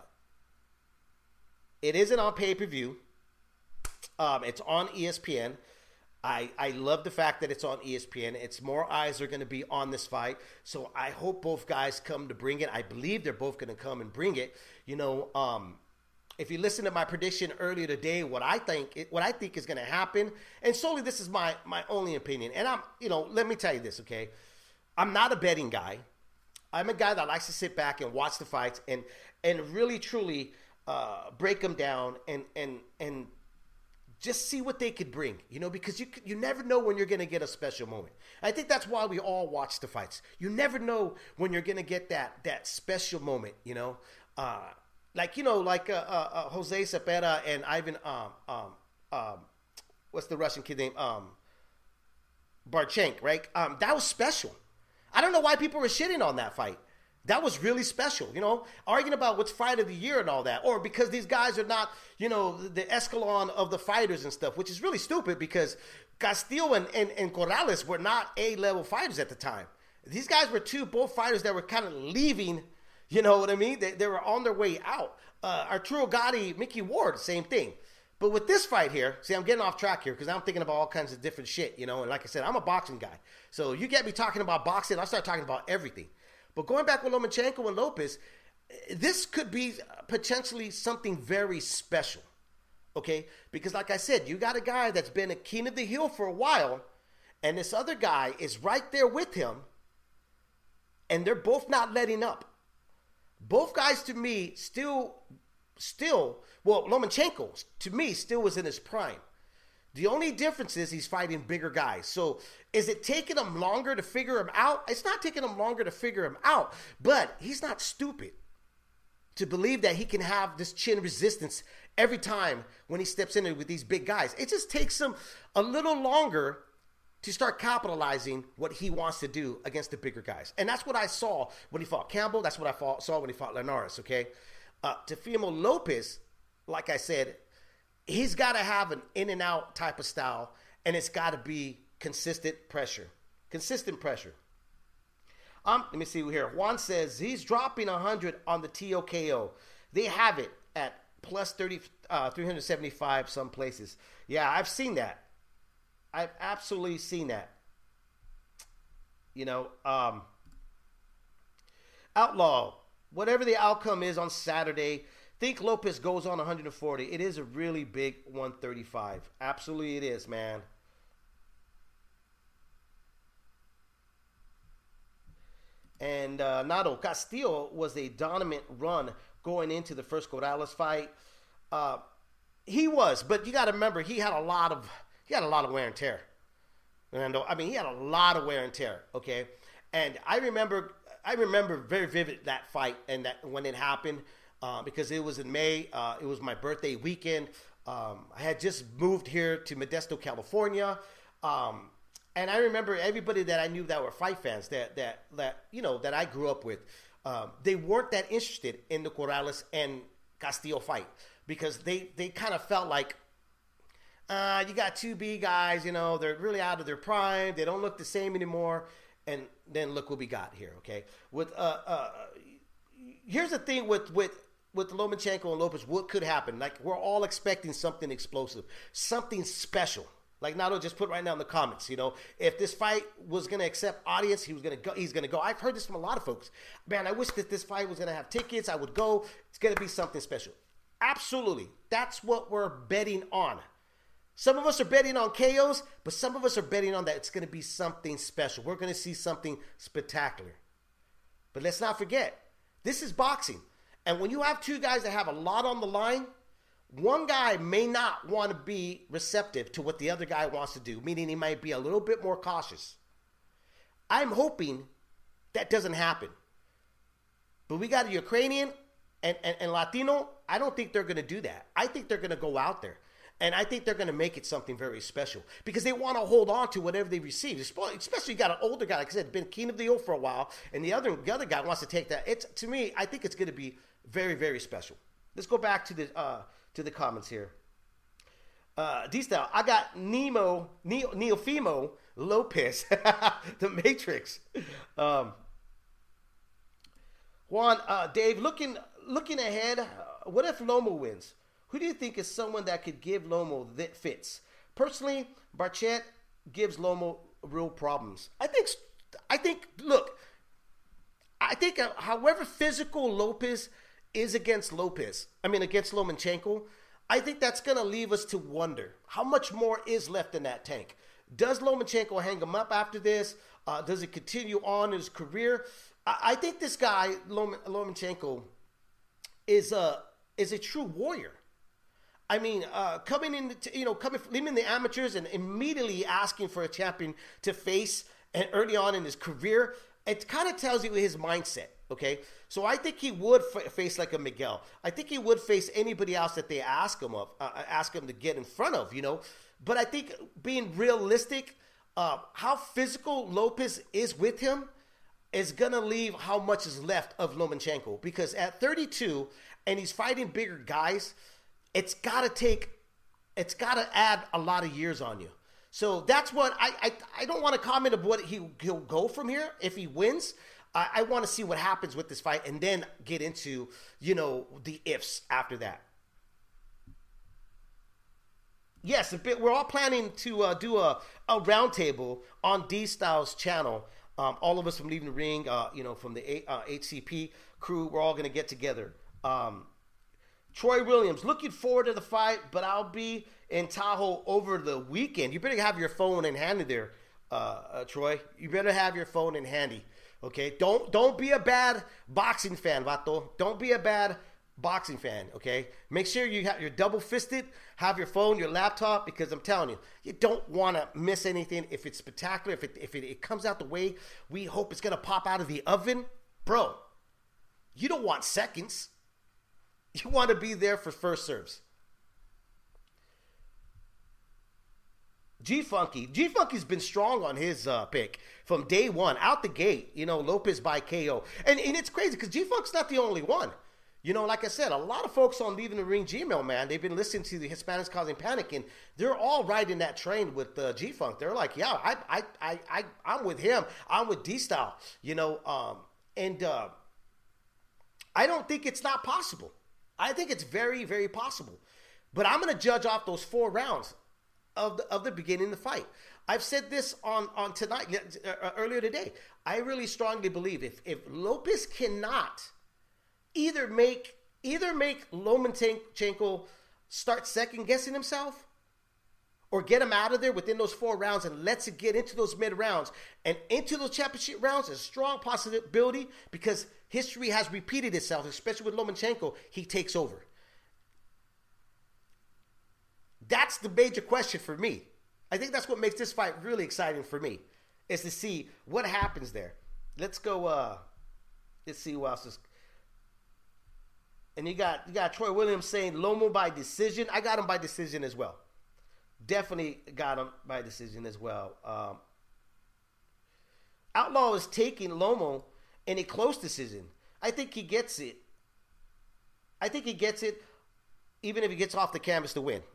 it isn't on pay per view. Um, it's on E S P N. I I love the fact that it's on E S P N. It's more eyes are going to be on this fight, so I hope both guys come to bring it. I believe they're both going to come and bring it. You know. Um, If you listen to my prediction earlier today, what I think what I think is going to happen, and solely this is my my only opinion. And I'm, you know, let me tell you this, okay? I'm not a betting guy. I'm a guy that likes to sit back and watch the fights and and really truly uh, break them down and and and just see what they could bring, you know, because you you never know when you're going to get a special moment. I think that's why we all watch the fights. You never know when you're going to get that that special moment, you know. Uh, Like, you know, like uh, uh, uh, Jose Cepeda and Ivan, um, um, um, what's the Russian kid name? Um, Barchenk, right? Um, that was special. I don't know why people were shitting on that fight. That was really special, you know, arguing about what's fight of the year and all that. Or because these guys are not, you know, the echelon of the fighters and stuff, which is really stupid because Castillo and, and, and Corrales were not A-level fighters at the time. These guys were two, both fighters that were kind of leaving. You know what I mean? They, they were on their way out. Uh, Arturo Gatti, Mickey Ward, same thing. But with this fight here, see, I'm getting off track here because I'm thinking about all kinds of different shit, you know. And like I said, I'm a boxing guy. So you get me talking about boxing, I start talking about everything. But going back with Lomachenko and Lopez, this could be potentially something very special, okay? Because like I said, you got a guy that's been a king of the hill for a while, and this other guy is right there with him, and they're both not letting up. Both guys, to me, still, still, well, Lomachenko, to me, still was in his prime. The only difference is he's fighting bigger guys. So is it taking him longer to figure him out? It's not taking him longer to figure him out, but he's not stupid to believe that he can have this chin resistance every time when he steps in there with these big guys. It just takes him a little longer to start capitalizing what he wants to do against the bigger guys. And that's what I saw when he fought Campbell. That's what I fought, saw when he fought Linares, okay? Uh, Teofimo Lopez, like I said, he's got to have an in-and-out type of style, and it's got to be consistent pressure. Consistent pressure. Um, let me see here. Juan says he's dropping one hundred on the T O K O. They have it at plus thirty, uh, three seventy-five some places. Yeah, I've seen that. I've absolutely seen that. You know, um, Outlaw, whatever the outcome is on Saturday, think Lopez goes on one hundred forty. It is a really big one thirty-five. Absolutely it is, man. And uh, Nato Castillo was a dominant run going into the first Corrales fight. Uh, he was, but you got to remember, he had a lot of... He had a lot of wear and tear. And I mean, he had a lot of wear and tear, okay? And I remember I remember very vivid that fight and that when it happened uh, because it was in May. Uh, it was my birthday weekend. Um, I had just moved here to Modesto, California. Um, and I remember everybody that I knew that were fight fans that, that, that you know, that I grew up with, um, they weren't that interested in the Corrales and Castillo fight because they, they kind of felt like, Uh, you got two B guys, you know, they're really out of their prime. They don't look the same anymore. And then look what we got here, okay? With uh, uh, here's the thing with with with Lomachenko and Lopez, what could happen? Like, we're all expecting something explosive, something special. Like Nato just put right now in the comments, you know, if this fight was going to accept audience, he was going to go. He's going to go. I've heard this from a lot of folks. Man, I wish that this fight was going to have tickets. I would go. It's going to be something special. Absolutely. That's what we're betting on. Some of us are betting on K Os, but some of us are betting on that it's going to be something special. We're going to see something spectacular. But let's not forget, this is boxing. And when you have two guys that have a lot on the line, one guy may not want to be receptive to what the other guy wants to do, meaning he might be a little bit more cautious. I'm hoping that doesn't happen. But we got a Ukrainian and, and, and Latino. I don't think they're going to do that. I think they're going to go out there. And I think they're going to make it something very special because they want to hold on to whatever they receive. Especially you got an older guy, like I said, been king of the hill for a while, and the other the other guy wants to take that. It's to me, I think it's going to be very, very special. Let's go back to the uh, to the comments here. Uh, D-Style, I got Nemo, Neo, Neofimo Lopez, the Matrix. Um, Juan, uh, Dave, looking looking ahead, uh, what if Lomo wins? Who do you think is someone that could give Lomo that fits? Personally, Barchett gives Lomo real problems. I think, I think, look, I think uh, however physical Lopez is against Lopez, I mean against Lomachenko, I think that's going to leave us to wonder how much more is left in that tank. Does Lomachenko hang him up after this? Uh, does it continue on in his career? I, I think this guy, Lom- Lomachenko, is a, is a true warrior. I mean, uh, coming in, to, you know, coming leaving the amateurs and immediately asking for a champion to face, and early on in his career, it kind of tells you his mindset. Okay, so I think he would f- face like a Miguel. I think he would face anybody else that they ask him of, uh, ask him to get in front of. You know, but I think being realistic, uh, how physical Lopez is with him is gonna leave how much is left of Lomachenko, because at thirty-two and he's fighting bigger guys. It's got to take, it's got to add a lot of years on you. So that's what, I I, I don't want to comment on what he, he'll go from here. If he wins, I, I want to see what happens with this fight and then get into, you know, the ifs after that. Yes, a bit, we're all planning to uh, do a, a roundtable on D-Styles' channel. Um, all of us from Leaving the Ring, uh, you know, from the uh, H C P crew, we're all going to get together. Um Troy Williams, looking forward to the fight, but I'll be in Tahoe over the weekend. You better have your phone in handy there, uh, uh, Troy. You better have your phone in handy, okay? Don't don't be a bad boxing fan, vato. Don't be a bad boxing fan, okay? Make sure you have, you're double-fisted, have your phone, your laptop, because I'm telling you, you don't want to miss anything. If it's spectacular, if it if it, it comes out the way we hope it's going to pop out of the oven, bro, you don't want seconds. You want to be there for first serves. G-Funky. G-Funky's been strong on his uh, pick from day one, out the gate. You know, Lopez by K O. And, and it's crazy because G-Funk's not the only one. You know, like I said, a lot of folks on Leaving the Ring Gmail, man, they've been listening to the Hispanics Causing Panic, and they're all riding that train with uh, G-Funk. They're like, yeah, I, I, I, I, I'm with him. I'm with D-Style. You know, um, and uh, I don't think it's not possible. I think it's very, very possible. But I'm going to judge off those four rounds of the, of the beginning of the fight. I've said this on, on tonight, uh, earlier today. I really strongly believe if, if Lopez cannot either make either make Lomachenko start second-guessing himself or get him out of there within those four rounds and lets it get into those mid-rounds and into those championship rounds, a strong possibility because history has repeated itself, especially with Lomachenko, he takes over. That's the major question for me. I think that's what makes this fight really exciting for me, is to see what happens there. Let's go, uh, let's see who else is. And you got, you got Troy Williams saying Lomo by decision. I got him by decision as well. Definitely got him by decision as well. Um, Outlaw is taking Lomo in a close decision. I think he gets it. I think he gets it even if he gets off the canvas to win.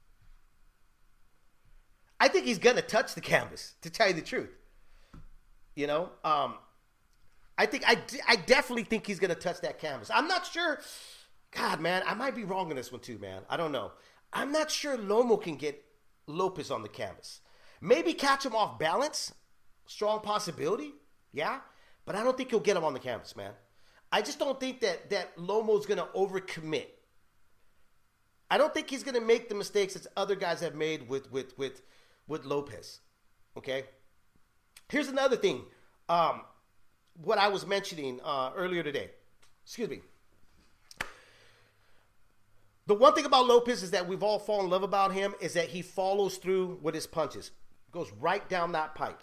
I think he's going to touch the canvas, to tell you the truth. You know? Um, I think I, I definitely think he's going to touch that canvas. I'm not sure. God, man, I might be wrong on this one too, man. I don't know. I'm not sure Lomo can get Lopez on the canvas. Maybe catch him off balance. Strong possibility. Yeah. But I don't think he'll get him on the canvas, man. I just don't think that, that Lomo's going to overcommit. I don't think he's going to make the mistakes that other guys have made with, with, with, with Lopez. Okay? Here's another thing. Um, what I was mentioning uh, earlier today. Excuse me. The one thing about Lopez is that we've all fallen in love about him is that he follows through with his punches. Goes right down that pipe.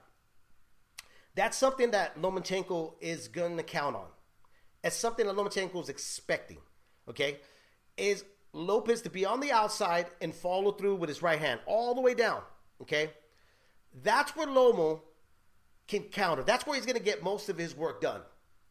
That's something that Lomachenko is going to count on. It's something that Lomachenko is expecting, okay? Is Lopez to be on the outside and follow through with his right hand all the way down, okay? That's where Lomo can counter. That's where he's going to get most of his work done,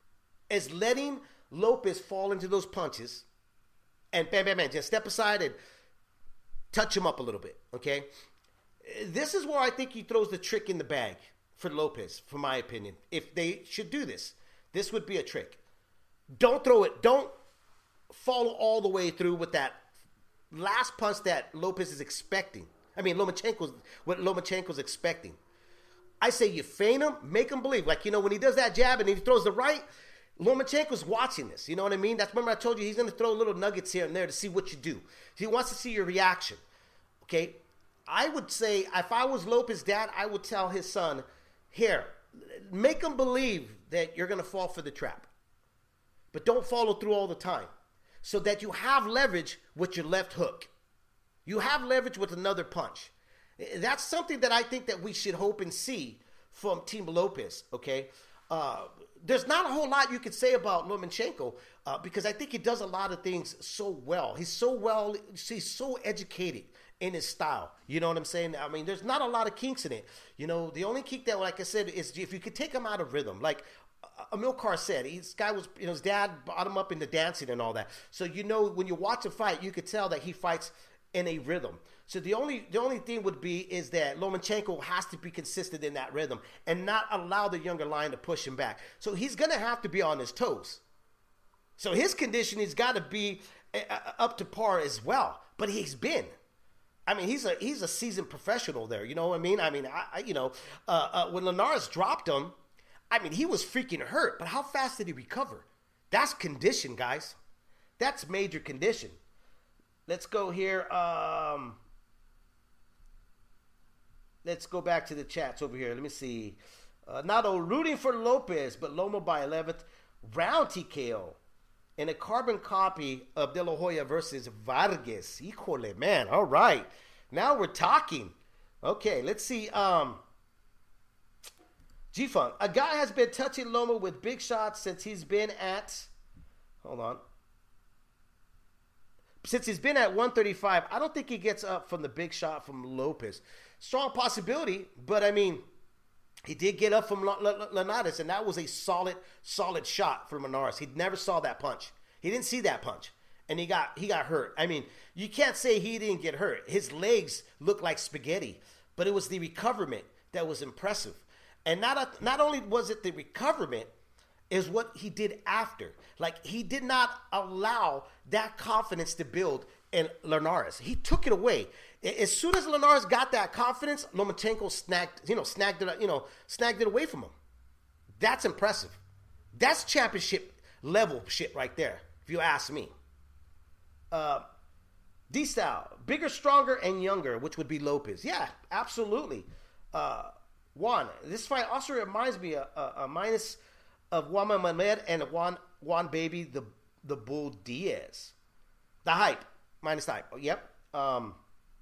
is letting Lopez fall into those punches and bam, bam, bam, just step aside and touch him up a little bit, okay? This is where I think he throws the trick in the bag for Lopez, for my opinion. If they should do this, this would be a trick. Don't throw it. Don't follow all the way through with that last punch that Lopez is expecting. I mean, Lomachenko's, what Lomachenko's expecting. I say you feint him, make him believe. Like, you know, when he does that jab and he throws the right, Lomachenko's watching this. You know what I mean? That's, remember I told you he's going to throw little nuggets here and there to see what you do. He wants to see your reaction. Okay? I would say, if I was Lopez's dad, I would tell his son, here, make him believe that you're going to fall for the trap. But don't follow through all the time. So that you have leverage with your left hook. You have leverage with another punch. That's something that I think that we should hope and see from Team Lopez, okay? Uh, there's not a whole lot you could say about Lomachenko uh, because I think he does a lot of things so well. He's so well, he's so educated in his style. You know what I'm saying? I mean, there's not a lot of kinks in it. You know, the only kink that, like I said, is if you could take him out of rhythm. Like Amilcar said, this guy was, you know, his dad brought him up into dancing and all that. So, you know, when you watch a fight, you could tell that he fights in a rhythm. So the only the only thing would be is that Lomachenko has to be consistent in that rhythm and not allow the younger lion to push him back. So he's going to have to be on his toes. So his conditioning's got to be uh, up to par as well. But he's been. I mean, he's a he's a seasoned professional there. You know what I mean? I mean, I, I you know, uh, uh, when Linares dropped him, I mean, he was freaking hurt. But how fast did he recover? That's condition, guys. That's major condition. Let's go here. Um, let's go back to the chats over here. Let me see. Uh, not only rooting for Lopez, but Loma by eleventh round T K O. In a carbon copy of De La Hoya versus Vargas. Híjole, man. All right. Now we're talking. Okay, let's see. Um, G-Funk. A guy has been touching Loma with big shots since he's been at... Hold on. Since he's been at one thirty-five, I don't think he gets up from the big shot from Lopez. Strong possibility, but I mean, he did get up from Linares, and that was a solid, solid shot for Linares. He never saw that punch. He didn't see that punch, and he got he got hurt. I mean, you can't say he didn't get hurt. His legs looked like spaghetti, but it was the recoverment that was impressive. And not not only was it the recoverment, is what he did after. Like, he did not allow that confidence to build in Linares. He took it away. As soon as Linares got that confidence, Lomachenko snagged, you know, snagged it, you know, snagged it away from him. That's impressive. That's championship level shit right there, if you ask me. Uh, D-Style, bigger, stronger, and younger, which would be Lopez. Yeah, absolutely. Uh, Juan, this fight also reminds me of a, a minus of Juan Mamed and Juan Juan Baby the the Bull Diaz. The hype minus the hype. Oh, yep. Um,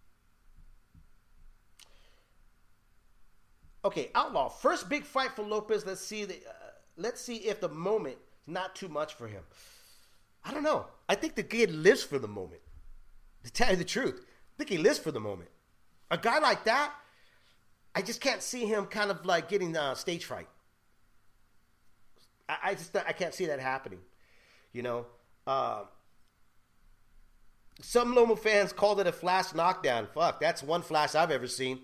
okay, Outlaw. First big fight for Lopez. Let's see the. Uh, let's see if the moment is not too much for him. I don't know. I think the kid lives for the moment. To tell you the truth, I think he lives for the moment. A guy like that, I just can't see him kind of like getting uh, stage fright. I, I just I can't see that happening. You know, uh, some Loma fans called it a flash knockdown. Fuck, that's one flash I've ever seen.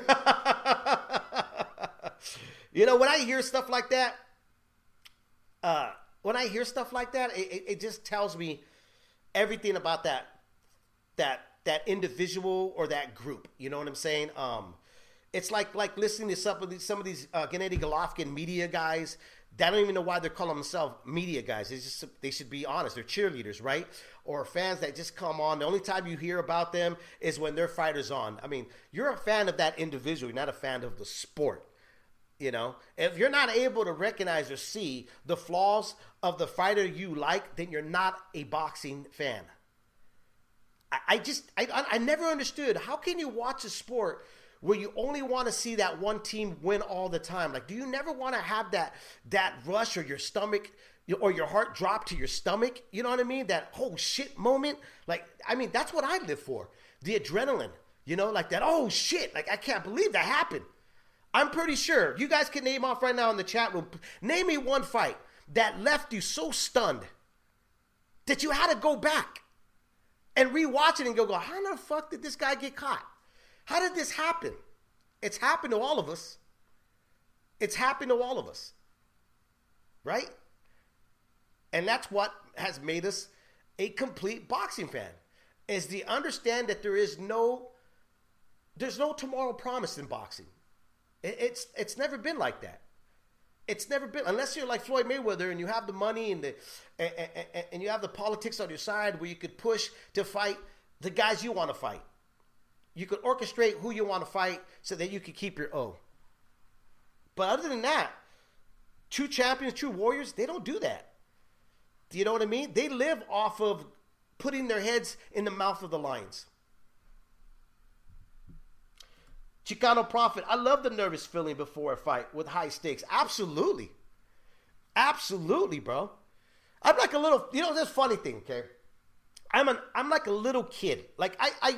You know, when I hear stuff like that, uh, when I hear stuff like that, it, it just tells me everything about that that that individual or that group. You know what I'm saying? Um, it's like like listening to some of these some of these uh, Gennady Golovkin media guys. They don't even know why they're calling themselves media guys. It's just they should be honest. They're cheerleaders, right? Or fans that just come on. The only time you hear about them is when their fighter's on. I mean, you're a fan of that individual. You're not a fan of the sport. You know, if you're not able to recognize or see the flaws of the fighter you like, then you're not a boxing fan. I, I just I, I I never understood, how can you watch a sport where you only want to see that one team win all the time? Like, do you never want to have that that rush, or your stomach, or your heart drop to your stomach? You know what I mean? That oh shit moment. Like, I mean, that's what I live for. The adrenaline. You know, like that. Oh shit! Like, I can't believe that happened. I'm pretty sure you guys can name off right now in the chat room. Name me one fight that left you so stunned that you had to go back and rewatch it and go, go, how the fuck did this guy get caught? How did this happen? It's happened to all of us. It's happened to all of us. Right? And that's what has made us a complete boxing fan, is the understand that there is no, there's no tomorrow promised in boxing. It, it's it's never been like that. It's never been, unless you're like Floyd Mayweather and you have the money and the and, and, and you have the politics on your side where you could push to fight the guys you want to fight. You could orchestrate who you want to fight so that you could keep your O. But other than that, true champions, true warriors, they don't do that. Do you know what I mean? They live off of putting their heads in the mouth of the lions. Chicano Prophet, I love the nervous feeling before a fight with high stakes. Absolutely. Absolutely, bro. I'm like a little, you know, this funny thing, okay? I'm an, I'm like a little kid. Like, I, I,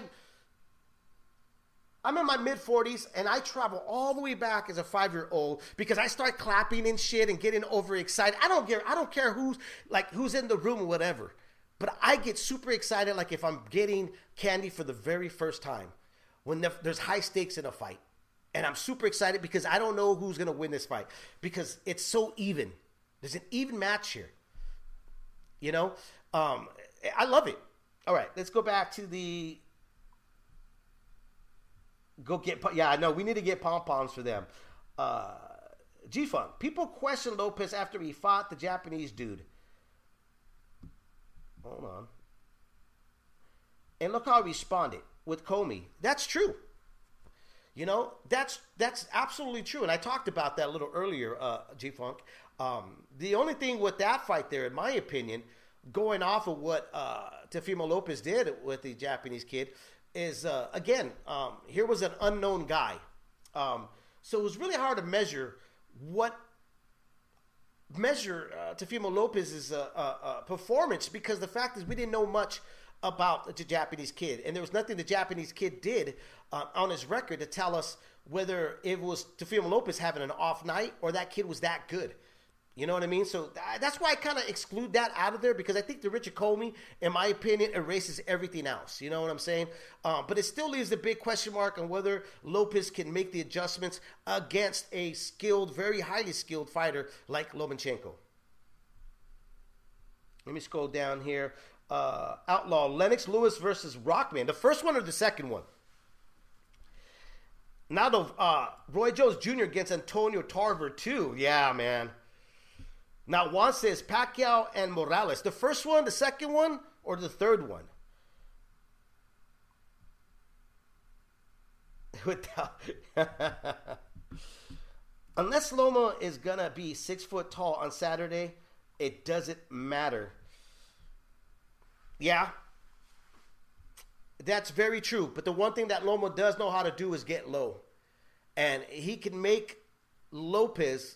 I'm in my mid-forties, and I travel all the way back as a five-year-old because I start clapping and shit and getting overexcited. I don't care. I don't care who's, like, who's in the room or whatever. But I get super excited, like if I'm getting candy for the very first time, when there's high stakes in a fight. And I'm super excited because I don't know who's going to win this fight because it's so even. There's an even match here. You know? Um, I love it. All right, let's go back to the... Go get... Yeah, I know. We need to get pom-poms for them. Uh, G-Funk. People question Lopez after he fought the Japanese dude. Hold on. And look how he responded with Comey. That's true. You know, that's that's absolutely true. And I talked about that a little earlier, uh, G-Funk. Um, the only thing with that fight there, in my opinion, going off of what uh, Teofimo Lopez did with the Japanese kid, is, uh, again, um, here was an unknown guy. Um, so it was really hard to measure what measure uh, Teofimo Lopez's uh, uh, uh, performance, because the fact is we didn't know much about the Japanese kid, and there was nothing the Japanese kid did uh, on his record to tell us whether it was Teofimo Lopez having an off night or that kid was that good. You know what I mean? So that's why I kind of exclude that out of there, because I think the Richard Comey, in my opinion, erases everything else. You know what I'm saying? Um, but it still leaves a big question mark on whether Lopez can make the adjustments against a skilled, very highly skilled fighter like Lomachenko. Let me scroll down here. Uh, Outlaw, Lennox Lewis versus Rockman. The first one or the second one? Now the uh, Roy Jones Junior against Antonio Tarver too. Yeah, man. Now Juan says Pacquiao and Morales. The first one, the second one, or the third one? Without Unless Loma is gonna be six foot tall on Saturday, it doesn't matter. Yeah, that's very true. But the one thing that Loma does know how to do is get low. And he can make Lopez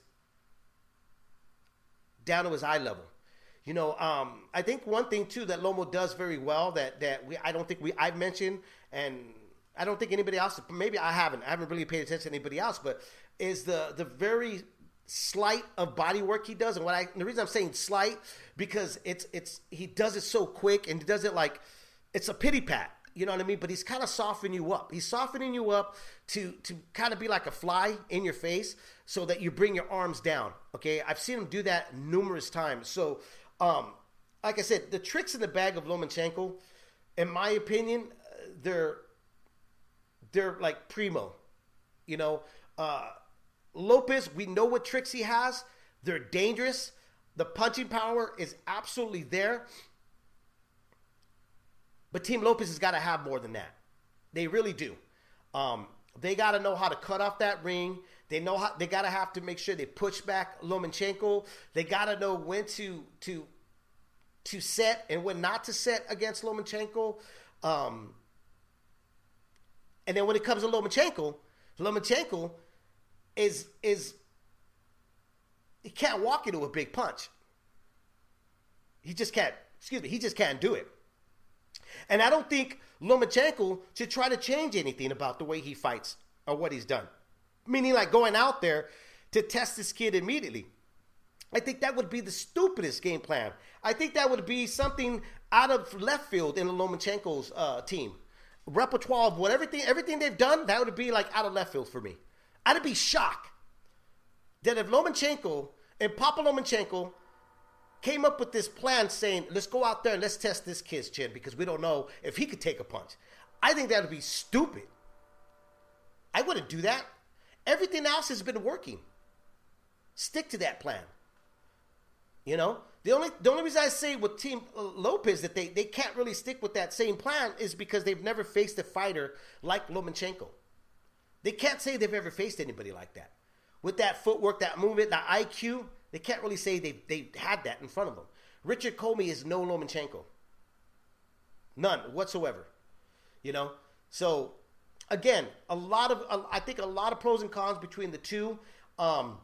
down to his eye level. You know, um, I think one thing, too, that Loma does very well that, that we I don't think we I've mentioned, and I don't think anybody else, maybe I haven't. I haven't really paid attention to anybody else, but is the the very slight of body work he does. And what I the reason I'm saying slight, because it's it's he does it so quick, and he does it like it's a pity pat, you know what I mean? But he's kind of softening you up. He's softening you up to to kind of be like a fly in your face so that you bring your arms down. Okay, I've seen him do that numerous times. So um like I said, the tricks in the bag of Lomachenko, in my opinion, they're they're like primo. You know, uh Lopez, we know what tricks he has. They're dangerous. The punching power is absolutely there. But Team Lopez has got to have more than that. They really do. Um, they got to know how to cut off that ring. They know how. They got to have to make sure they push back Lomachenko. They got to know when to to to set and when not to set against Lomachenko. Um, and then when it comes to Lomachenko, Lomachenko is is he can't walk into a big punch. He just can't. Excuse me. He just can't do it. And I don't think Lomachenko should try to change anything about the way he fights or what he's done. Meaning, like going out there to test this kid immediately. I think that would be the stupidest game plan. I think that would be something out of left field in Lomachenko's uh, team. Repertoire of what everything, everything they've done, that would be like out of left field for me. I'd be shocked that if Lomachenko and Papa Lomachenko came up with this plan saying, let's go out there and let's test this kid's chin because we don't know if he could take a punch. I think that would be stupid. I wouldn't do that. Everything else has been working. Stick to that plan. You know, the only the only reason I say with Team Lopez that they, they can't really stick with that same plan is because they've never faced a fighter like Lomachenko. They can't say they've ever faced anybody like that. With that footwork, that movement, that I Q, they can't really say they they had that in front of them. Richard Comey is no Lomachenko. None whatsoever. You know? So, again, a lot of, uh, I think a lot of pros and cons between the two. Um,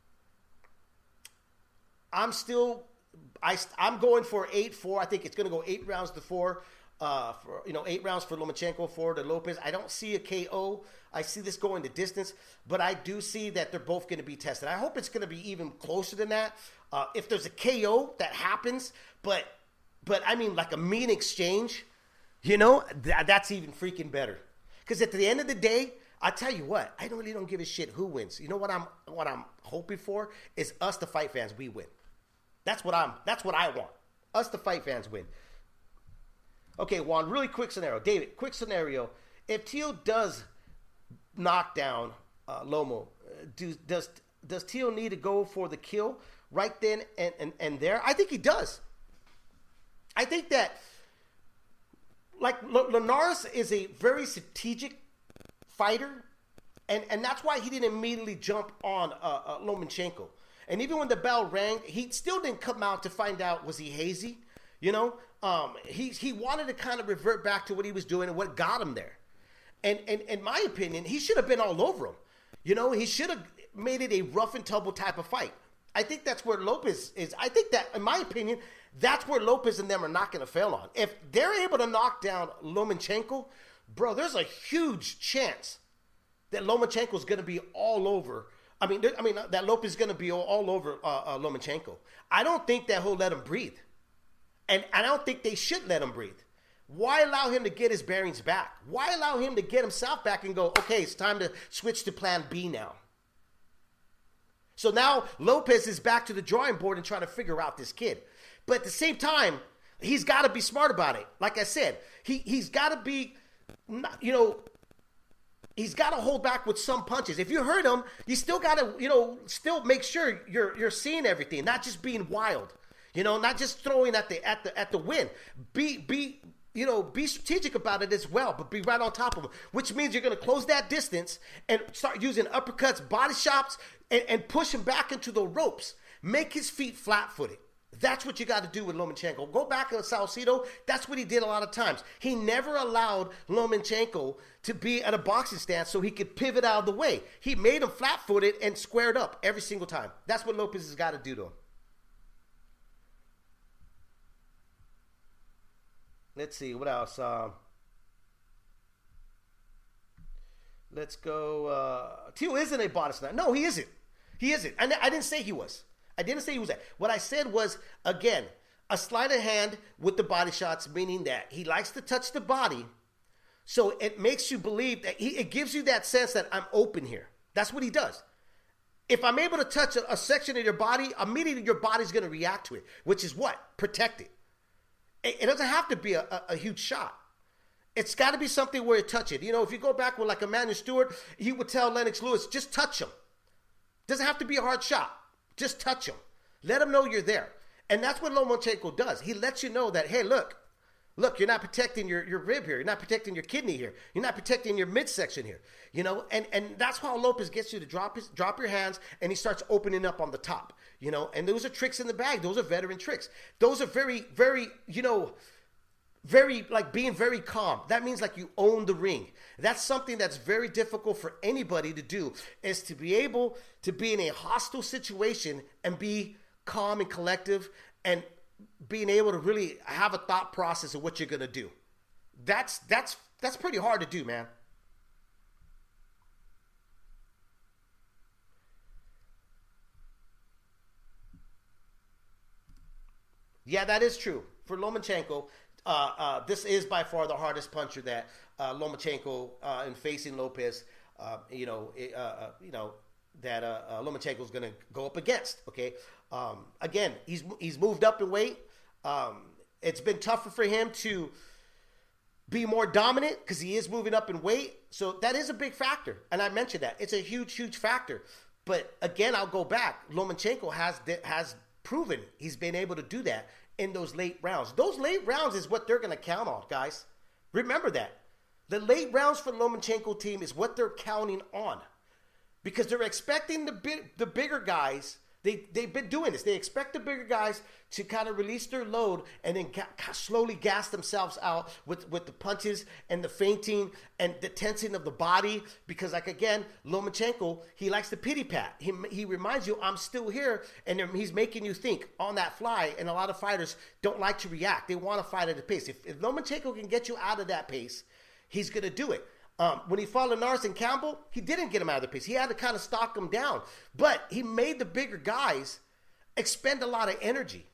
I'm still, I, I'm going for eight four. I think it's going to go eight rounds to four. Uh, for you know, eight rounds for Lomachenko, four to Lopez. I don't see a K O. I see this going the distance, but I do see that they're both going to be tested. I hope it's going to be even closer than that. Uh, if there's a K O that happens, but but I mean like a mean exchange, you know, th- that's even freaking better. Because at the end of the day, I tell you what, I don't really don't give a shit who wins. You know what I'm what I'm hoping for is us, the fight fans, we win. That's what I'm. That's what I want. Us, the fight fans, win. Okay, Juan, really quick scenario. David, quick scenario. If Teal does knock down uh, Lomo, do, does does Teal need to go for the kill right then and, and, and there? I think he does. I think that, like, L- Linares is a very strategic fighter, and, and that's why he didn't immediately jump on uh, uh, Lomachenko. And even when the bell rang, he still didn't come out to find out, was he hazy? You know, um, he he wanted to kind of revert back to what he was doing and what got him there. And, and in my opinion, he should have been all over him. You know, he should have made it a rough and tumble type of fight. I think that's where Lopez is. I think that, in my opinion, that's where Lopez and them are not going to fail on. If they're able to knock down Lomachenko, bro, there's a huge chance that Lomachenko is going to be all over. I mean, I mean that Lopez is going to be all, all over uh, uh, Lomachenko. I don't think that he'll let him breathe. And I don't think they should let him breathe. Why allow him to get his bearings back? Why allow him to get himself back and go, okay, it's time to switch to plan B now? So now Lopez is back to the drawing board and trying to figure out this kid. But at the same time, he's got to be smart about it. Like I said, he, he's got to be, you know, he's got to hold back with some punches. If you hurt him, you still got to, you know, still make sure you're you're seeing everything, not just being wild. You know, not just throwing at the at the at the win. Be be you know, be strategic about it as well, but be right on top of him, which means you're going to close that distance and start using uppercuts, body shots, and, and push him back into the ropes. Make his feet flat-footed. That's what you got to do with Lomachenko. Go back to Salcedo. That's what he did a lot of times. He never allowed Lomachenko to be at a boxing stance so he could pivot out of the way. He made him flat-footed and squared up every single time. That's what Lopez has got to do to him. Let's see, what else? Uh, let's go. Uh, Teal isn't a body slam. No, he isn't. He isn't. I, I didn't say he was. I didn't say he was that. What I said was, again, a sleight of hand with the body shots, meaning that he likes to touch the body, so it makes you believe that he, it gives you that sense that I'm open here. That's what he does. If I'm able to touch a, a section of your body, immediately your body's going to react to it, which is what? Protect it. It doesn't have to be a, a, a huge shot. It's got to be something where you touch it. You know, if you go back with like Emmanuel Stewart, he would tell Lennox Lewis, just touch him. Doesn't have to be a hard shot. Just touch him. Let him know you're there. And that's what Lomachenko does. He lets you know that, hey, look, look, you're not protecting your, your rib here. You're not protecting your kidney here. You're not protecting your midsection here. You know, and, and that's how Lopez gets you to drop his, drop your hands, and he starts opening up on the top. You know, and those are tricks in the bag. Those are veteran tricks. Those are very, very, you know, very like being very calm. That means like you own the ring. That's something that's very difficult for anybody to do, is to be able to be in a hostile situation and be calm and collective, and being able to really have a thought process of what you're gonna do. That's that's that's pretty hard to do, man. Yeah, that is true. For Lomachenko, uh, uh, this is by far the hardest puncher that uh, Lomachenko uh, in facing Lopez, uh, you know, uh, uh, you know that uh, uh, Lomachenko is going to go up against. Okay, um, again, he's he's moved up in weight. Um, it's been tougher for him to be more dominant because he is moving up in weight. So that is a big factor, and I mentioned that it's a huge, huge factor. But again, I'll go back. Lomachenko has has proven he's been able to do that in those late rounds. Those late rounds is what they're going to count on, guys. Remember that. The late rounds for the Lomachenko team is what they're counting on, because they're expecting the big, the bigger guys. They, they've been doing this. They expect the bigger guys to kind of release their load and then ga- slowly gas themselves out with, with the punches and the feinting and the tensing of the body. Because, like, again, Lomachenko, he likes to pity pat. He, he reminds you, I'm still here, and he's making you think on that fly. And a lot of fighters don't like to react. They want to fight at a pace. If, if Lomachenko can get you out of that pace, he's going to do it. Um, when he fought Linares and Campbell, he didn't get him out of the pace. He had to kind of stalk him down. But he made the bigger guys expend a lot of energy.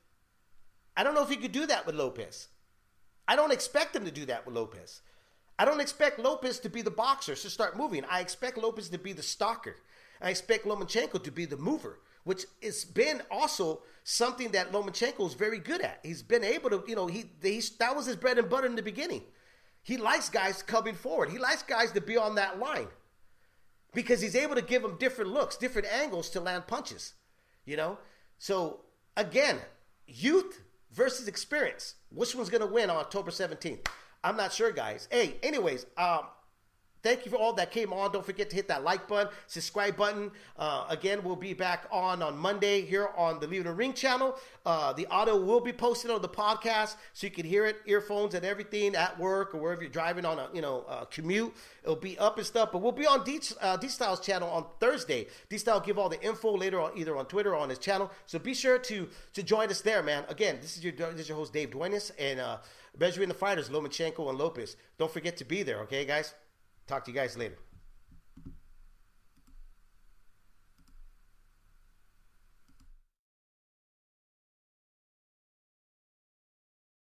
I don't know if he could do that with Lopez. I don't expect him to do that with Lopez. I don't expect Lopez to be the boxer to start moving. I expect Lopez to be the stalker. I expect Lomachenko to be the mover, which has been also something that Lomachenko is very good at. He's been able to, you know, he, he that was his bread and butter in the beginning. He likes guys coming forward. He likes guys to be on that line because he's able to give them different looks, different angles to land punches, you know? So, again, youth versus experience. Which one's going to win on October seventeenth? I'm not sure, guys. Hey, anyways, um, thank you for all that came on. Don't forget to hit that like button, subscribe button. Uh, again, we'll be back on on Monday here on the Leave It a Ring channel. Uh, the audio will be posted on the podcast so you can hear it, earphones and everything at work or wherever you're driving on a you know a commute. It'll be up and stuff. But we'll be on D, uh, D-Style's channel on Thursday. D-Style will give all the info later on either on Twitter or on his channel. So be sure to to join us there, man. Again, this is your this is your host Dave Duenas, and uh, measuring the fighters Lomachenko and Lopez. Don't forget to be there, okay, guys? Talk to you guys later.